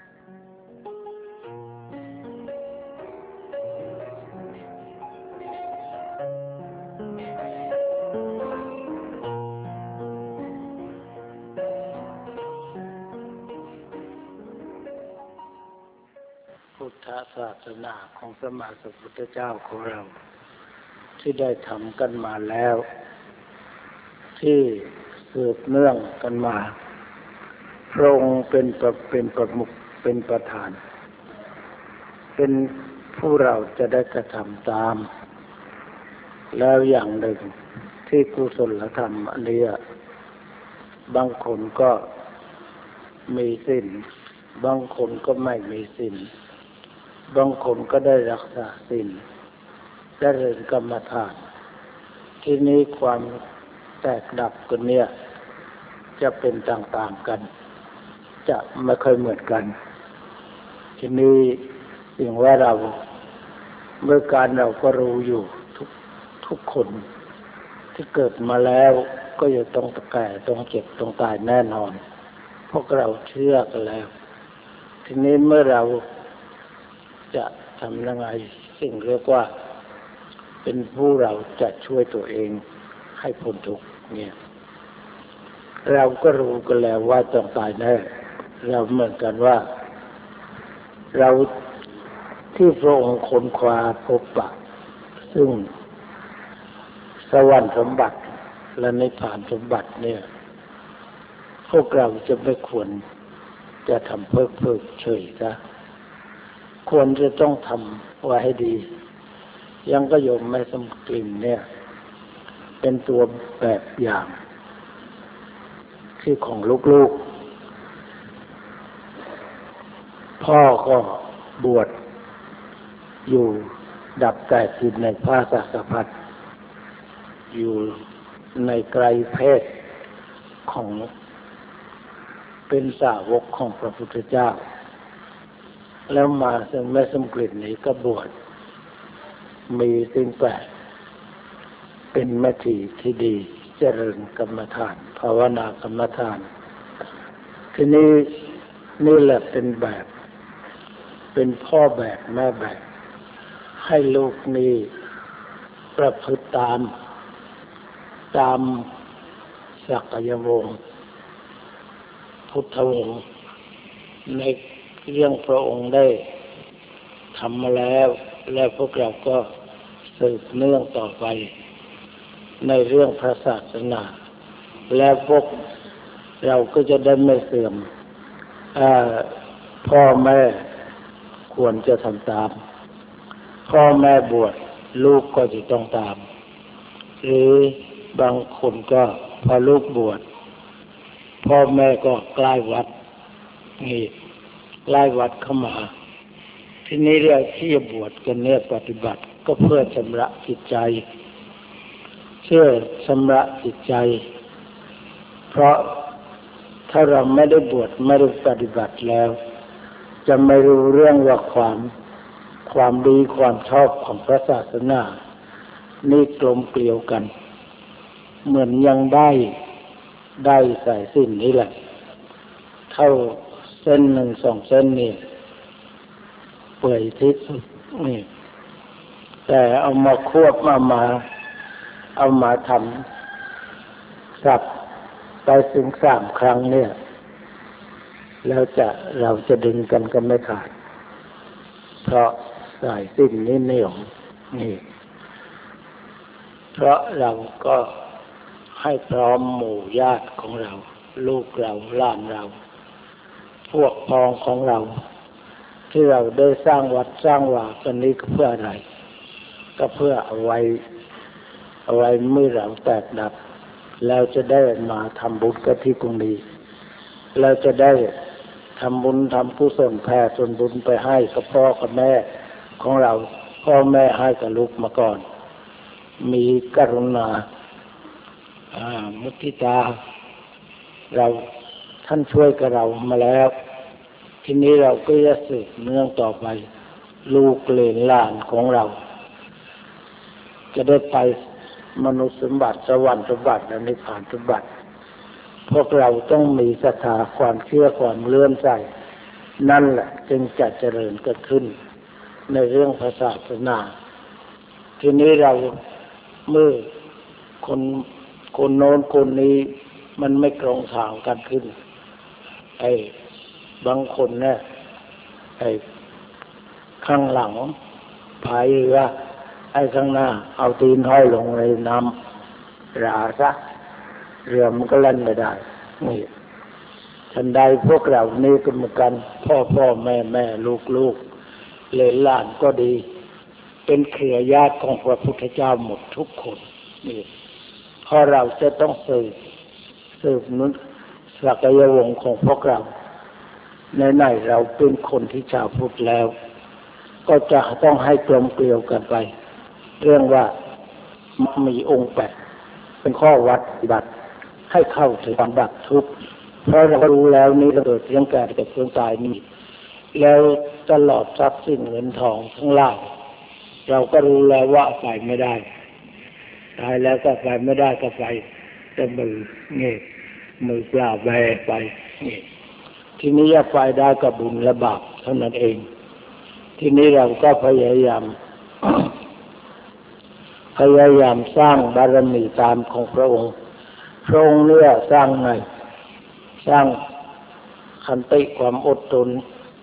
พุทธศาสนาของสมมาสัมพุทธเจ้าของเราที่ได้ทำกันมาแล้วที่สืบเนื่องกันมาพระองค์เป็นประมุขเป็นประธานเป็นผู้เราจะได้กระทำตามแล้วอย่างหนึ่งที่กุศลธรรมอันนี้บางคนก็มีศีลบางคนก็ไม่มีศีลบางคนก็ได้รักษาศีลได้เรียนกรรมฐานที่นี้ความแตกดับกันเนี่ยจะเป็นต่างๆกันจะไม่ค่อยเหมือนกันทีนี้สิ่งว่าเราเมื่อการเราก็รู้อยู่ทุกคนที่เกิดมาแล้วก็จะต้องแก่ต้องเจ็บต้องตายแน่นอนพวกเราเชื่อกันแล้วทีนี้เมื่อเราจะทำยังไงสิ่งเรียกว่าเป็นผู้เราจะช่วยตัวเองให้พ้นทุกข์เนี่ยเราก็รู้กันแล้วว่าต้องตายแน่เราเหมือนกันว่าเราที่พระองค์ค้นคว้าพบปะซึ่งสวรรค์สมบัติและนิพพานสมบัติเนี่ยพวกเราจะไม่ควรจะทำเพิกเฉยซะควรจะต้องทำไว้ให้ดียังก็โยมไม่สมกลิ่นเนี่ยเป็นตัวแบบอย่างที่ของลูกๆพ่อก็บวชอยู่ดับแต่จิตในพระศาสพัดอยู่ในไกรเพศของเป็นสาวกของพระพุทธเจ้าแล้วมาซึ่งแม่สมกฤตนี้ก็บวชมีสิ่งแปลกเป็นแม่ชีที่ดีเจริญกรรมฐานภาวนากรรมฐานทีนี้นี่แหละเป็นแบบเป็นพ่อแบบแม่แบบให้ลูกนี้ประพฤติตามศักยวงศ์พุทธวงศ์ในเรื่องพระองค์ได้ทำมาแล้วและพวกเราก็สืบเนื่องต่อไปในเรื่องพระศาสนาและพวกเราก็จะได้ไม่เสื่อมพ่อแม่ควรจะทำตามพ่อแม่บวชลูกก็จะต้องตามหรือบางคนก็พอลูกบวชพ่อแม่ก็ใกล้วัดนี่ใกล้วัดเข้ามาทีนี้เรื่องที่จะบวชกันเนี่ยปฏิบัติก็เพื่อชำระจิตใจเชื่อชำระจิตใจเพราะถ้าเราไม่ได้บวชไม่ได้ปฏิบัติแล้วจะไม่รู้เรื่องว่าความดีความชอบของพระศาสนานี่กลมเกลียวกันเหมือนยังได้สายสิ้นนี่แหละเท่าเส้นหนึ่ง2 เส้นนี่เปื่อยที่สุดนี่แต่เอามาควบเอามาทำสับไปถึง3 ครั้งเนี่ยแล้วเราจะดึงกันก็ไม่ขาดเพราะสายสิ้นนี่เหนียวนี่เพราะเราก็ให้พร้อมหมู่ญาติของเราลูกเราหลานเราพวกพ้องของเราที่เราได้สร้างวัดสร้างวากันนี้ก็เพื่ออะไรก็เพื่อเอาไว้เมื่อเราแตกดับแล้วจะได้มาทำบุญกันที่ตรงนี้เราจะได้ทำบุญทำกุศลแผ่ส่วนบุญไปให้กับพ่อกับแม่ของเราพ่อแม่ให้กับลูกมาก่อนมีกรุณามุทิตาเราท่านช่วยกับเรามาแล้วทีนี้เราก็จะสืบเนื่องต่อไปลูกเหลนหลานของเราจะได้ไปมนุษย์สมบัติสวรรค์สมบัติและนิพพานสมบัติพวกเราต้องมีศรัทธาความเชื่อความเลื่อมใสนั่นแหละจึงจะเจริญขึ้นในเรื่องศาสนาทีนี้เราเมื่อคนโน้นคนนี้มันไม่ตรงทางกันขึ้นบางคนเนี่ยข้างหลังพายเรือข้างหน้าเอาตีนห้อยลงในน้ำราซะเรือมันก็เล่นไม่ได้นี่ทันใดพวกเรานี่ก็เหมือนกันพ่อแม่ลูกเหลนหลานก็ดีเป็นเครือญาติของพระพุทธเจ้าหมดทุกคนนี่เพราะเราจะต้องสืบนุศักยวงศ์ของพวกเราในเราเป็นคนที่ชาวพุทธแล้วก็จะต้องให้กลมเกลียวกันไปเรื่องว่ามีองค์8เป็นข้อวัดปฏิบัติให้เข้าถึงความดับทุกข์เพราะเรารู้แล้วนี่เราเกิดเรื่องแก่กับเรื่องตายนี่แล้วตลอดทรัพย์สินเงินทองทั้งหลายเราก็รู้แล้วว่าไปไม่ได้ตายแล้วก็ไปไม่ได้ก็ไปแต่มือเปล่าแบไปนี่ทีนี้จะไปได้กับบุญและบาปเท่านั้นเองทีนี้เราก็พยายามสร้างบารมีตามของพระองค์เนี่ยสร้างไงสร้างขันติความอดทน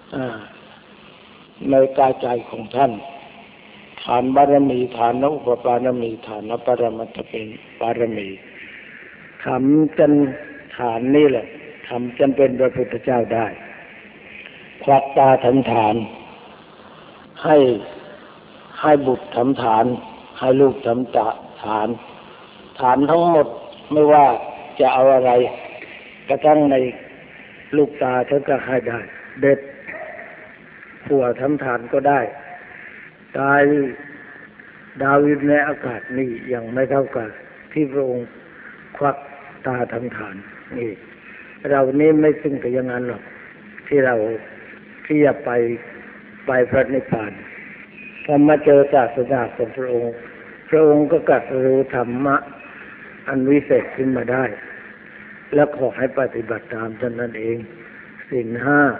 ในกายใจของท่านฐานบารมีฐานอุปปารมีฐานปรมัตถเป็นบารมีทำจนฐานนี่แหละทำจนเป็นพระพุทธเจ้าได้ควักตาทำฐานให้บุตรทำฐานให้ลูกทำฐานฐานทั้งหมดไม่ว่าจะเอาอะไรกระทั่งในลูกตาท่านก็ให้ได้เด็ดผัวทำฐานก็ได้ตายดาวอยู่ในอากาศนี่ยังไม่เท่ากับที่พระองค์ควักตาทำฐานนี่เรานี่ไม่ซึ่งกับอย่างนั้นหรอกที่เราที่จะไปพระนิพพานพอมาเจอศาสนาของพระองค์พระองค์ก็กัดรู้ธรรมะอันวิเศษขึ้นมาได้แล้วขอให้ปฏิบัติตามเท่านั้นเองศีล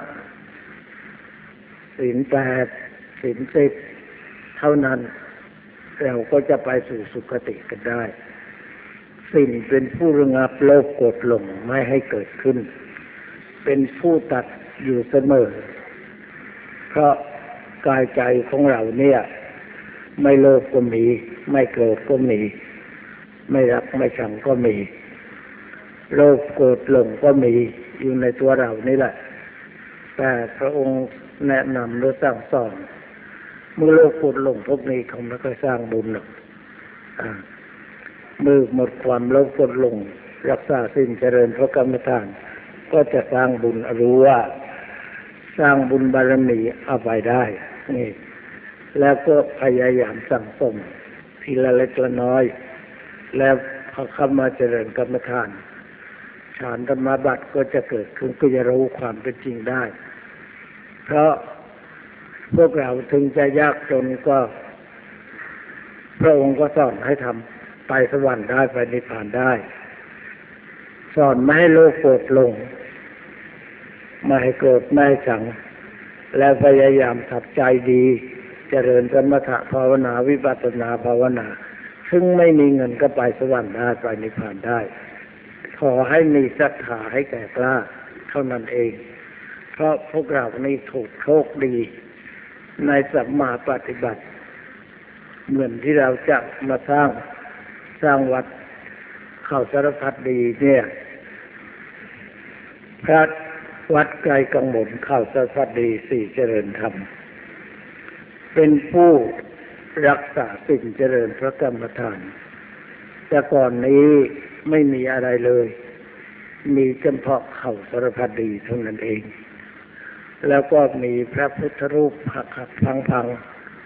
5 ศีล 8 ศีล 10เท่านั้นเราก็จะไปสู่สุคติกันได้ศีลเป็นผู้ระงับโลภโกรธหลงไม่ให้เกิดขึ้นเป็นผู้ตัดอยู่เสมอเพราะกายใจของเราเนี่ยไม่โลภก็มีไม่โกรธก็มีไม่รักไม่ชังก็มีโลภโกรธหลงก็มีอยู่ในตัวเรานี่แหละแต่พระองค์แนะนำหรือสั่งสอนเมื่อโลภโกรธหลงพวกนี้เขาไม่ค่อยสร้างบุญหรอกเมื่อหมดความโลภโกรธหลงรักษาศีลเจริญพระกรรมฐานก็จะสร้างบุญรู้ว่าสร้างบุญบารมีเอาไปได้นี่แล้วก็พยายามสั่งสมทีละเล็กละน้อยแล้วพอเข้ามาเจริญกรรมฐานฌานธรรมบัติก็จะเกิดขึ้นก็จะรู้ความเป็นจริงได้เพราะพวกเราถึงจะยากจนก็พระองค์ก็สอนให้ทำไปสวรรค์ได้ไปนิพพานได้สอนไม่ให้โลภโกรธหลงไม่ให้โกรธไม่ให้ชังและพยายามทับใจดีเจริญสมถะภาวนาวิปัสสนาภาวนาซึ่งไม่มีเงินก็ไปสวรรค์ได้ไปนิพพานได้ขอให้มีศรัทธาให้แก่กล้าเท่านั้นเองเพราะพวกเรานี่ถูกโชคดีในสัมมาปฏิบัติเหมือนที่เราจะมาสร้างวัดเข้าสารพัดดีเนี่ยพระวัดไกลกังวลเข้าสารพัดดีสี่เจริญธรรมเป็นผู้รักษาศีลเจริญพระกรรมฐานแต่ก่อนนี้ไม่มีอะไรเลยมีเฉพาะเข้าสารพัดดีเท่านั้นเองแล้วก็มีพระพุทธรูปหักพัง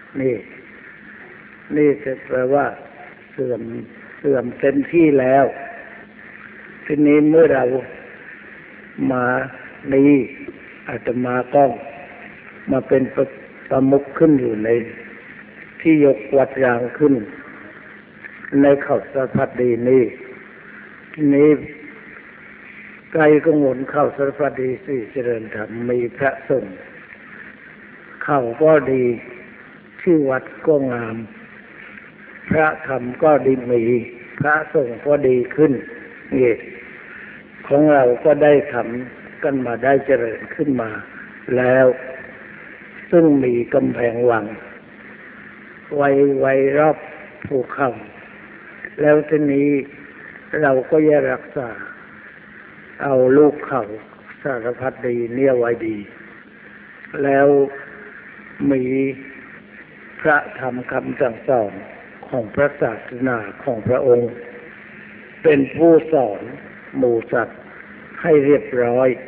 นี่จะแปลว่าเสื่อมเต็มที่แล้วทีนี้เมื่อเรามานี่อาตมาต้องมาเป็นประมุขขึ้นอยู่ในที่ยกวัดรางขึ้นในเขาสารพัดดีนี่ทีนี้ไกลกังวลเข้าสารพัดดีสี่เจริญธรรมมีพระสงฆ์เข้าก็ดีชื่อวัดก็งามพระธรรมก็ดีมีพระสงฆ์ก็ดีขึ้นนี่ของเราก็ได้ทำกันมาได้เจริญขึ้นมาแล้วซึ่งมีกำแพงวังไว้รอบภูเขาแล้วทีนี้เราก็แยกรักษาเอาลูกเขาสารพัดดีเนี่ยไว้ดีแล้วมีพระธรรมคำสั่งสอนของพระศาสนาของพระองค์เป็นผู้สอนหมู่สัตว์ให้เรียบร้อย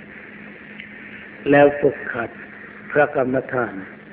แล้วฝึกขัดพระกรรมฐาน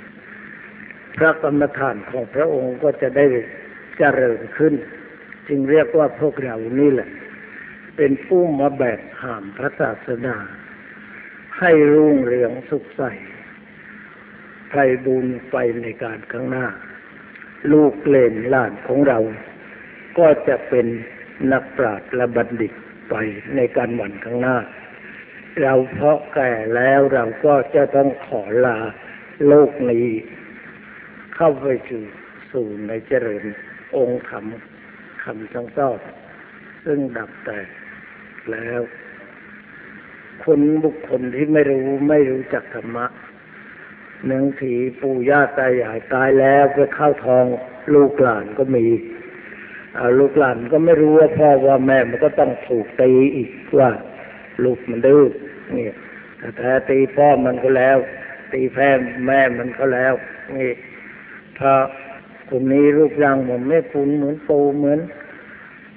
ของพระองค์ก็จะได้เจริญขึ้นจึงเรียกว่าพวกเรานี่แหละเป็นผู้มาแบกหามพระศาสนาให้รุ่งเรืองสุขใสไพบูรย์ไปในการข้างหน้าลูกเหลนหลานของเราก็จะเป็นนักปราชญ์และบัณฑิตไปในการวันข้างหน้าเราเพาะแก่แล้วเราก็จะต้องขอลาโลกนี้เข้าไปสู่ในเจริญองค์ธรรมคำสั่งสอนซึ่งดับแต่แล้วคนบุคคลที่ไม่รู้จักธรรมะหนึ่งทีปู่ย่าตายายตายแล้วไปเข้าท้องลูกหลานก็มีลูกหลานก็ไม่รู้ว่าพ่อว่าแม่มันก็ต้องถูกตีอีกว่าลูกมันดื้อนี่แต่แท้ตีพ่อมันก็แล้วตีแม่มันก็แล้วนี่เพราะคนนี้รูปร่างเหมือนแม่คุณเหมือนปู่เหมือน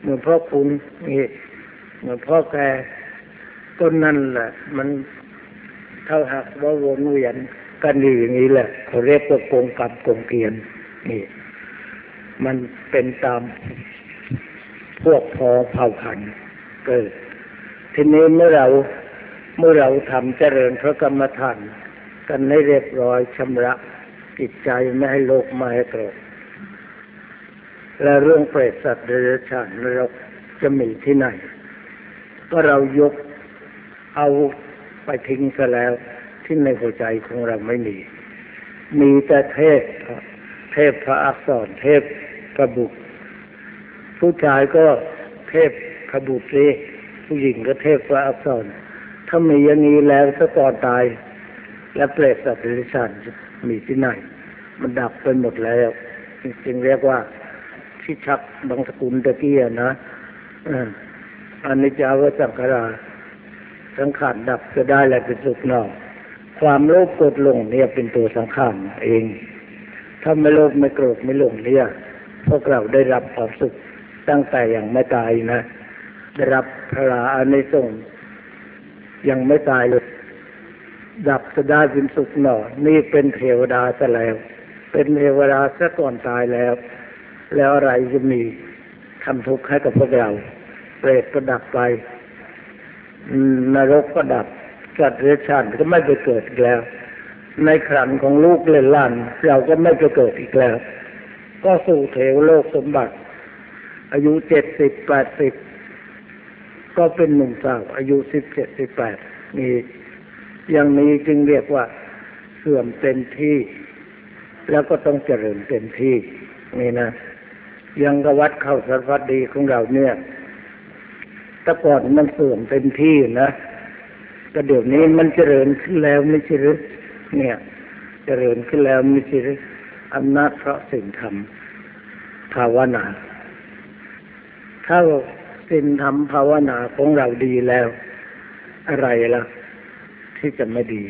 เหมือนพ่อคุณนี่เหมือนพ่อแกต้นนั่นแหละมันเท่าหักว่าวนเวียนกันอยู่อย่างนี้แหละเขาเรียกว่ากงกรรมกงเกวียนนี่มันเป็นตามพวกพอเผ่าพันธุ์เกิดทีนี้เมื่อเราทำเจริญพระกรรมฐานกันให้เรียบร้อยชำระจิตใจไม่ให้โลภไม่ให้โกรธและเรื่องเปรตสัตว์เดรัจฉานเราจะมีที่ไหนก็เรายกเอาไปทิ้งซะแล้วที่ในหัวใจของเราไม่มีแต่เทพพระอักษรเทพพระบุตรผู้ชายก็เทพพระบุตรสิผู้หญิงก็เทพพระอักษรถ้ามีอย่างนี้แล้วซะก่อนตายและเปรตสัตว์เดรัจฉานมีที่ไหนมันดับไปหมดแล้วจึงเรียกว่าที่ชักบางสกุลตะเกียนะอนิจจาวสังขาราสังขารดับจะได้และเป็นสุขนอกความโลภโกรธหลงเนี่ยเป็นตัวสังขารเองถ้าไม่โลภไม่โกรธไม่หลงเนี่ยพวกเราได้รับความสุขตั้งแต่ยังไม่ตายนะได้รับพระอานิสงส์ยังไม่ตายเลยดับจะได้เป็นสุขหนอนี่เป็นเทวดาซะแล้วเป็นเทวดาซะก่อนตายแล้วอะไรจะมีทำทุกข์ให้กับพวกเราเปรตก็ดับไปนรกก็ดับสัตว์เดรัจฉานก็ไม่ไปเกิดอีกแล้วในครรภ์ของลูกหลานเราก็ไม่ไปเกิดอีกแล้วก็สู่เทวโลกสมบัติอายุ70 80ก็เป็นหนุ่มสาวอายุ17 18นี่อย่างนี้จึงเรียกว่าเสื่อมเต็มที่แล้วก็ต้องเจริญเต็มที่นี่นะยังกวัดเข้าสารพัดดีของเราเนี่ยแต่ก่อนมันเสื่อมเต็มที่นะแต่เดี๋ยวนี้มันเจริญขึ้นแล้วไม่ใช่หรือเนี่ยเจริญขึ้นแล้วไม่ใช่หรืออำนาจเพราะสิ่งธรรมภาวนาถ้าสิ่งธรรมภาวนาของเราดีแล้วอะไรล่ะที่จะไม่ดี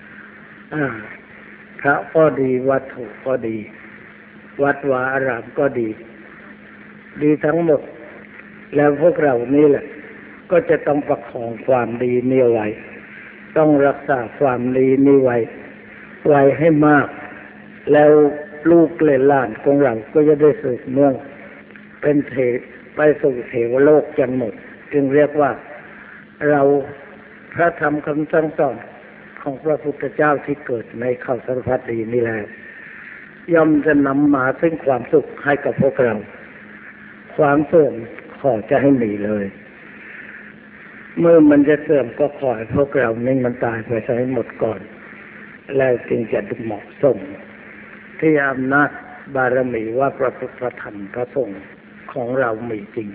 พระก็ดีวัตถุก็ดีวัดวาอารามก็ดีทั้งหมดแล้วพวกเรานี่แหละก็จะต้องประคองความดีนี้ไว้ต้องรักษาความดีนี้ไว้ให้มากแล้วลูกหลานของเราก็จะได้สืบเนื่องเป็นไปสู่เทวโลกกันหมดจึงเรียกว่าเราพระธรรมคำสั่งสอนของพระพุทธเจ้าที่เกิดในข้าวสารพัดดีนี่แล้วย่อมจะนำมาซึ่งความสุขให้กับพวกเราความเสื่อมขอจะให้มีเลยเมื่อมันจะเสื่อมก็ขอให้พวกเรานี่มันตายไปซะให้หมดก่อนแล้วจึงจะเหมาะสมที่อำนาจบารมีว่าพระพุทธธรรมพระสงฆ์ของเรามีจริง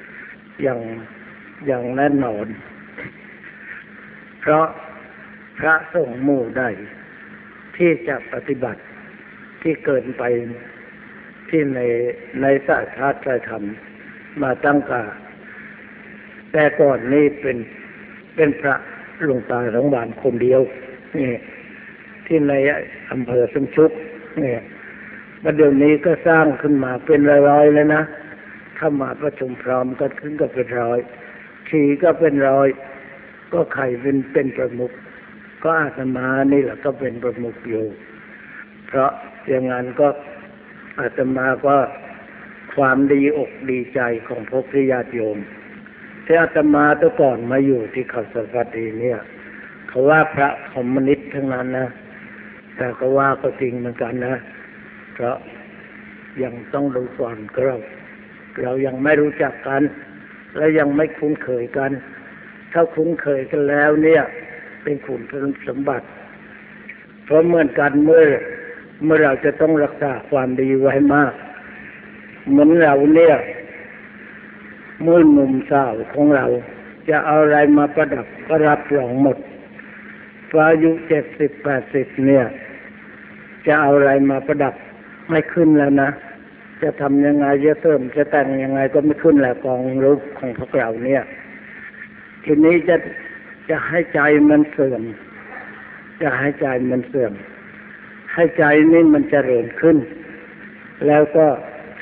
อย่างแน่นอนเพราะพระสงฆ์หมู่ใดที่จะปฏิบัติที่เกินไปที่ในศาสนาธรรมมาตั้งแต่ก่อนนี้เป็นพระหลวงตาสังวาลคนเดียวนี่ที่ในอำเภอสมชุกเนี่ยประเดี๋ยวนี้ก็สร้างขึ้นมาเป็นร้อยๆแล้วนะถ้ามาประชุมพร้อมกันขึ้นก็เป็นร้อยขี่ก็เป็นร้อยก็ใครเป็นประมุขก็อาตมานี่แหละก็เป็นประมุขอยู่เพราะอย่างนั้นก็อาตมาก็ความดีอกดีใจของพวกญาติโยมที่อาตมาแต่ก่อนมาอยู่ที่เขาสวัสดีเนี่ยเขาว่าพระคอมมิวนิสต์ทั้งนั้นนะแต่ก็ว่าก็จริงเหมือนกันนะเพราะยังต้องดูก่อนเรายังไม่รู้จักกันและยังไม่คุ้นเคยกันถ้าคุ้นเคยกันแล้วเนี่ยเป็นคุณสมบัติเพราะเหมือนกันเมื่อเราจะต้องรักษาความดีไว้มากเหมือนเราเนี่ยเมื่อหนุ่มสาวของเราจะเอาอะไรมาประดับก็รับรองหมดพออายุ70 80เนี่ยจะเอาอะไรมาประดับไม่ขึ้นแล้วนะจะทำยังไงจะเติมจะแต่งยังไงก็ไม่ขึ้นแล้วกองรูปของพวกเราเนี่ยทีนี้จะให้ใจมันเสื่อมให้ใจนี่มันเจริญขึ้นแล้วก็ท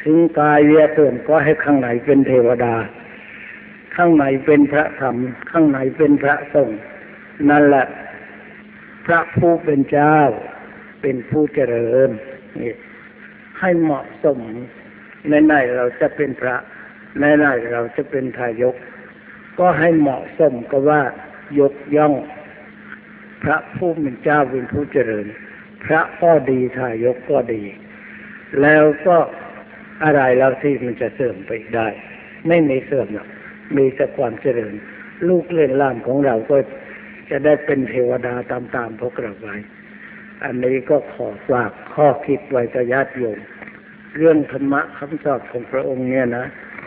ถึงกายเวียส่วนก็ให้ข้างในเป็นเทวดาข้างในเป็นพระธรรมข้างในเป็นพระสงฆ์นั่นแหละพระผู้เป็นเจ้าเป็นผู้เจริญนี่ให้เหมาะสมในเราจะเป็นพระในเราจะเป็นทายกก็ให้เหมาะสมกับว่ายกย่องพระผู้เป็นเจ้าเป็นผู้เจริญพระก็ดีทายกก็ดีแล้วก็อะไรแล้วที่มันจะเสื่อมไปได้ไม่มีเสื่อมหรอกมีแต่ความเจริญลูกเล่นล้านของเราก็จะได้เป็นเทวดาตามพวกเราไว้อันนี้ก็ขอฝากข้อคิดไว้กับญาติโยมเรื่องธรรมะคำสอนของพระองค์เนี่ยนะ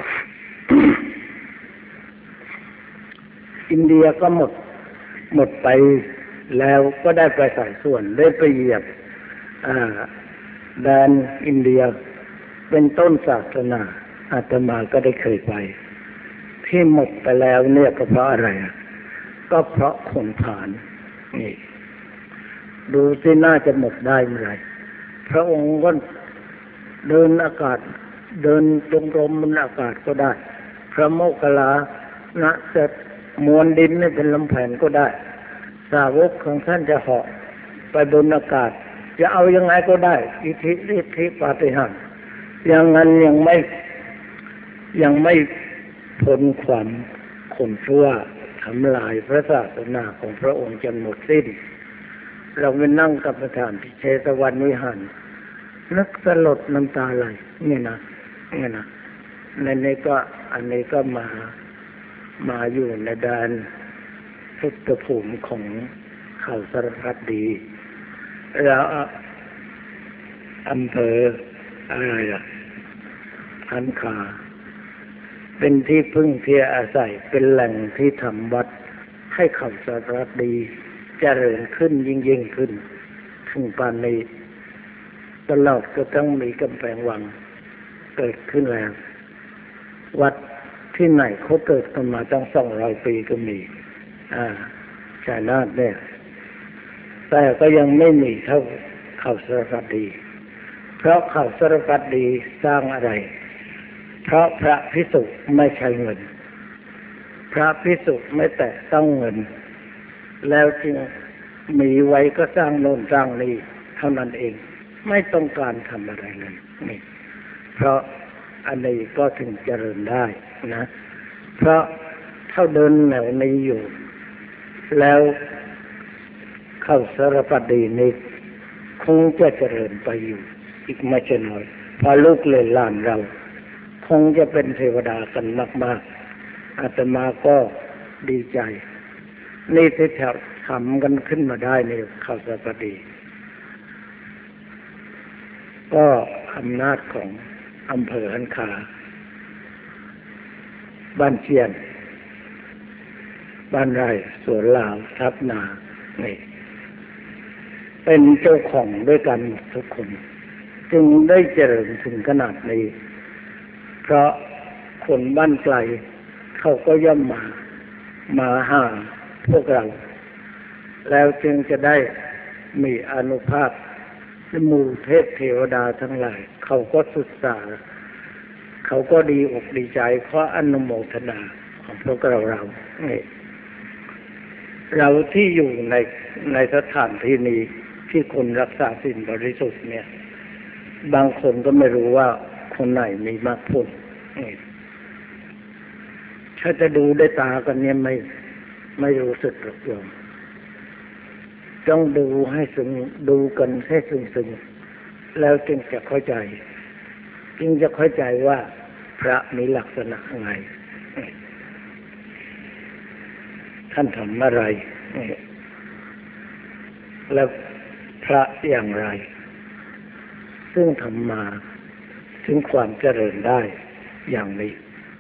อินเดียก็หมดไปแล้วก็ได้ไปสายส่วนได้ไปเหยียบแดนอินเดียเป็นต้นศาสนาอาตมาก็ได้เคยไปที่หมดไปแล้วเนี่ยก็เพราะอะไรก็เพราะคนผ่านนี่ดูที่น่าจะหมดได้เมื่อไหร่พระองค์ก็เดินอากาศเดินตรงลมบนอากาศก็ได้พระโมคคัลลานะจะมวลดินนี่เป็นลำแผ่นก็ได้สาวกของท่านจะเหาะไปบนอากาศจะเอายังไงก็ได้อิทธิฤทธิปาฏิหาริย์อย่างนั้นยังไม่พ้นความคนชั่วทำลายพระศาสนาของพระองค์จนหมดสิ้นเราไปนั่งกับประธานพิเชษวรรณวิหารนึกสลดน้ำตาไหลนี่นะในนี้ก็อันนี้ก็มาอยู่ในแดนพุทธภูมิของเขาสารพัดดีแล้วอำเภออะไรพันคาเป็นที่พึ่งที่อาศัยเป็นแหล่งที่ทำวัดให้เขาสารพัดดีเจริญขึ้นยิ่งขึ้นถึงปานนี้ตลอดก็ต้องมีกำแพงวังเกิดขึ้นแล้ววัดที่ไหนเขาเกิดกันมาตั้ง200 ปีก็มีชายนาฏเนี่ยแต่ก็ยังไม่มีเท่าเขาสารพัดดีเพราะเขาสารพัดดีสร้างอะไรเพราะพระภิกษุไม่ใช้เงินพระภิกษุไม่แตะต้องเงินแล้วจึงมีไว้ก็สร้างโน่นสร้างนี่เท่านั้นเองไม่ต้องการทำอะไรเลยนี่เพราะอันนี้ก็ถึงเจริญได้นะเพราะเท่าเดินแนวนี้อยู่แล้วเข้าสารพัดดีนี้คงจะเจริญไปอยู่อีกไม่ใช่น้อยพอลูกเล่นหลานเราคงจะเป็นเทวดากันมากๆอาตมาก็ดีใจนี่ที่ทำกันขึ้นมาได้นี่เข้าสารพัดดีก็อำนาจของอำเภอหันคาบ้านเชียนบ้านไร่สวนลาวทับนานี่เป็นเจ้าของด้วยกันทุกคนจึงได้เจริญถึงขนาดนี้เพราะคนบ้านไกลเขาก็ย่อมมาหาพวกเราแล้วจึงจะได้มีอานุภาพหมู่เทพเทวดาทั้งหลายเขาก็ศึกษาเขาก็ดีอกดีใจขออนุโมทนาของพวกเรานี่เราที่อยู่ในสถานที่นี้ที่คนรักษาศีลบริสุทธิ์เนี่ยบางคนก็ไม่รู้ว่าคนไหนมีมรรคผลถ้าจะดูได้ตากันเนี่ยไม่รู้สึกหรอกโยมต้องดูให้ซึ้งดูกันให้ซึ้งแล้วจึงจะเข้าใจว่าพระมีลักษณะไงท่านทำอะไรแล้วพระอย่างไรซึ่งทำมาถึงความเจริญได้อย่างนี้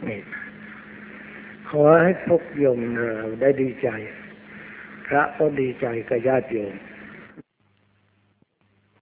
ขอให้พวกโยมเราได้ดีใจพระก็ดีใจกับญาติโยม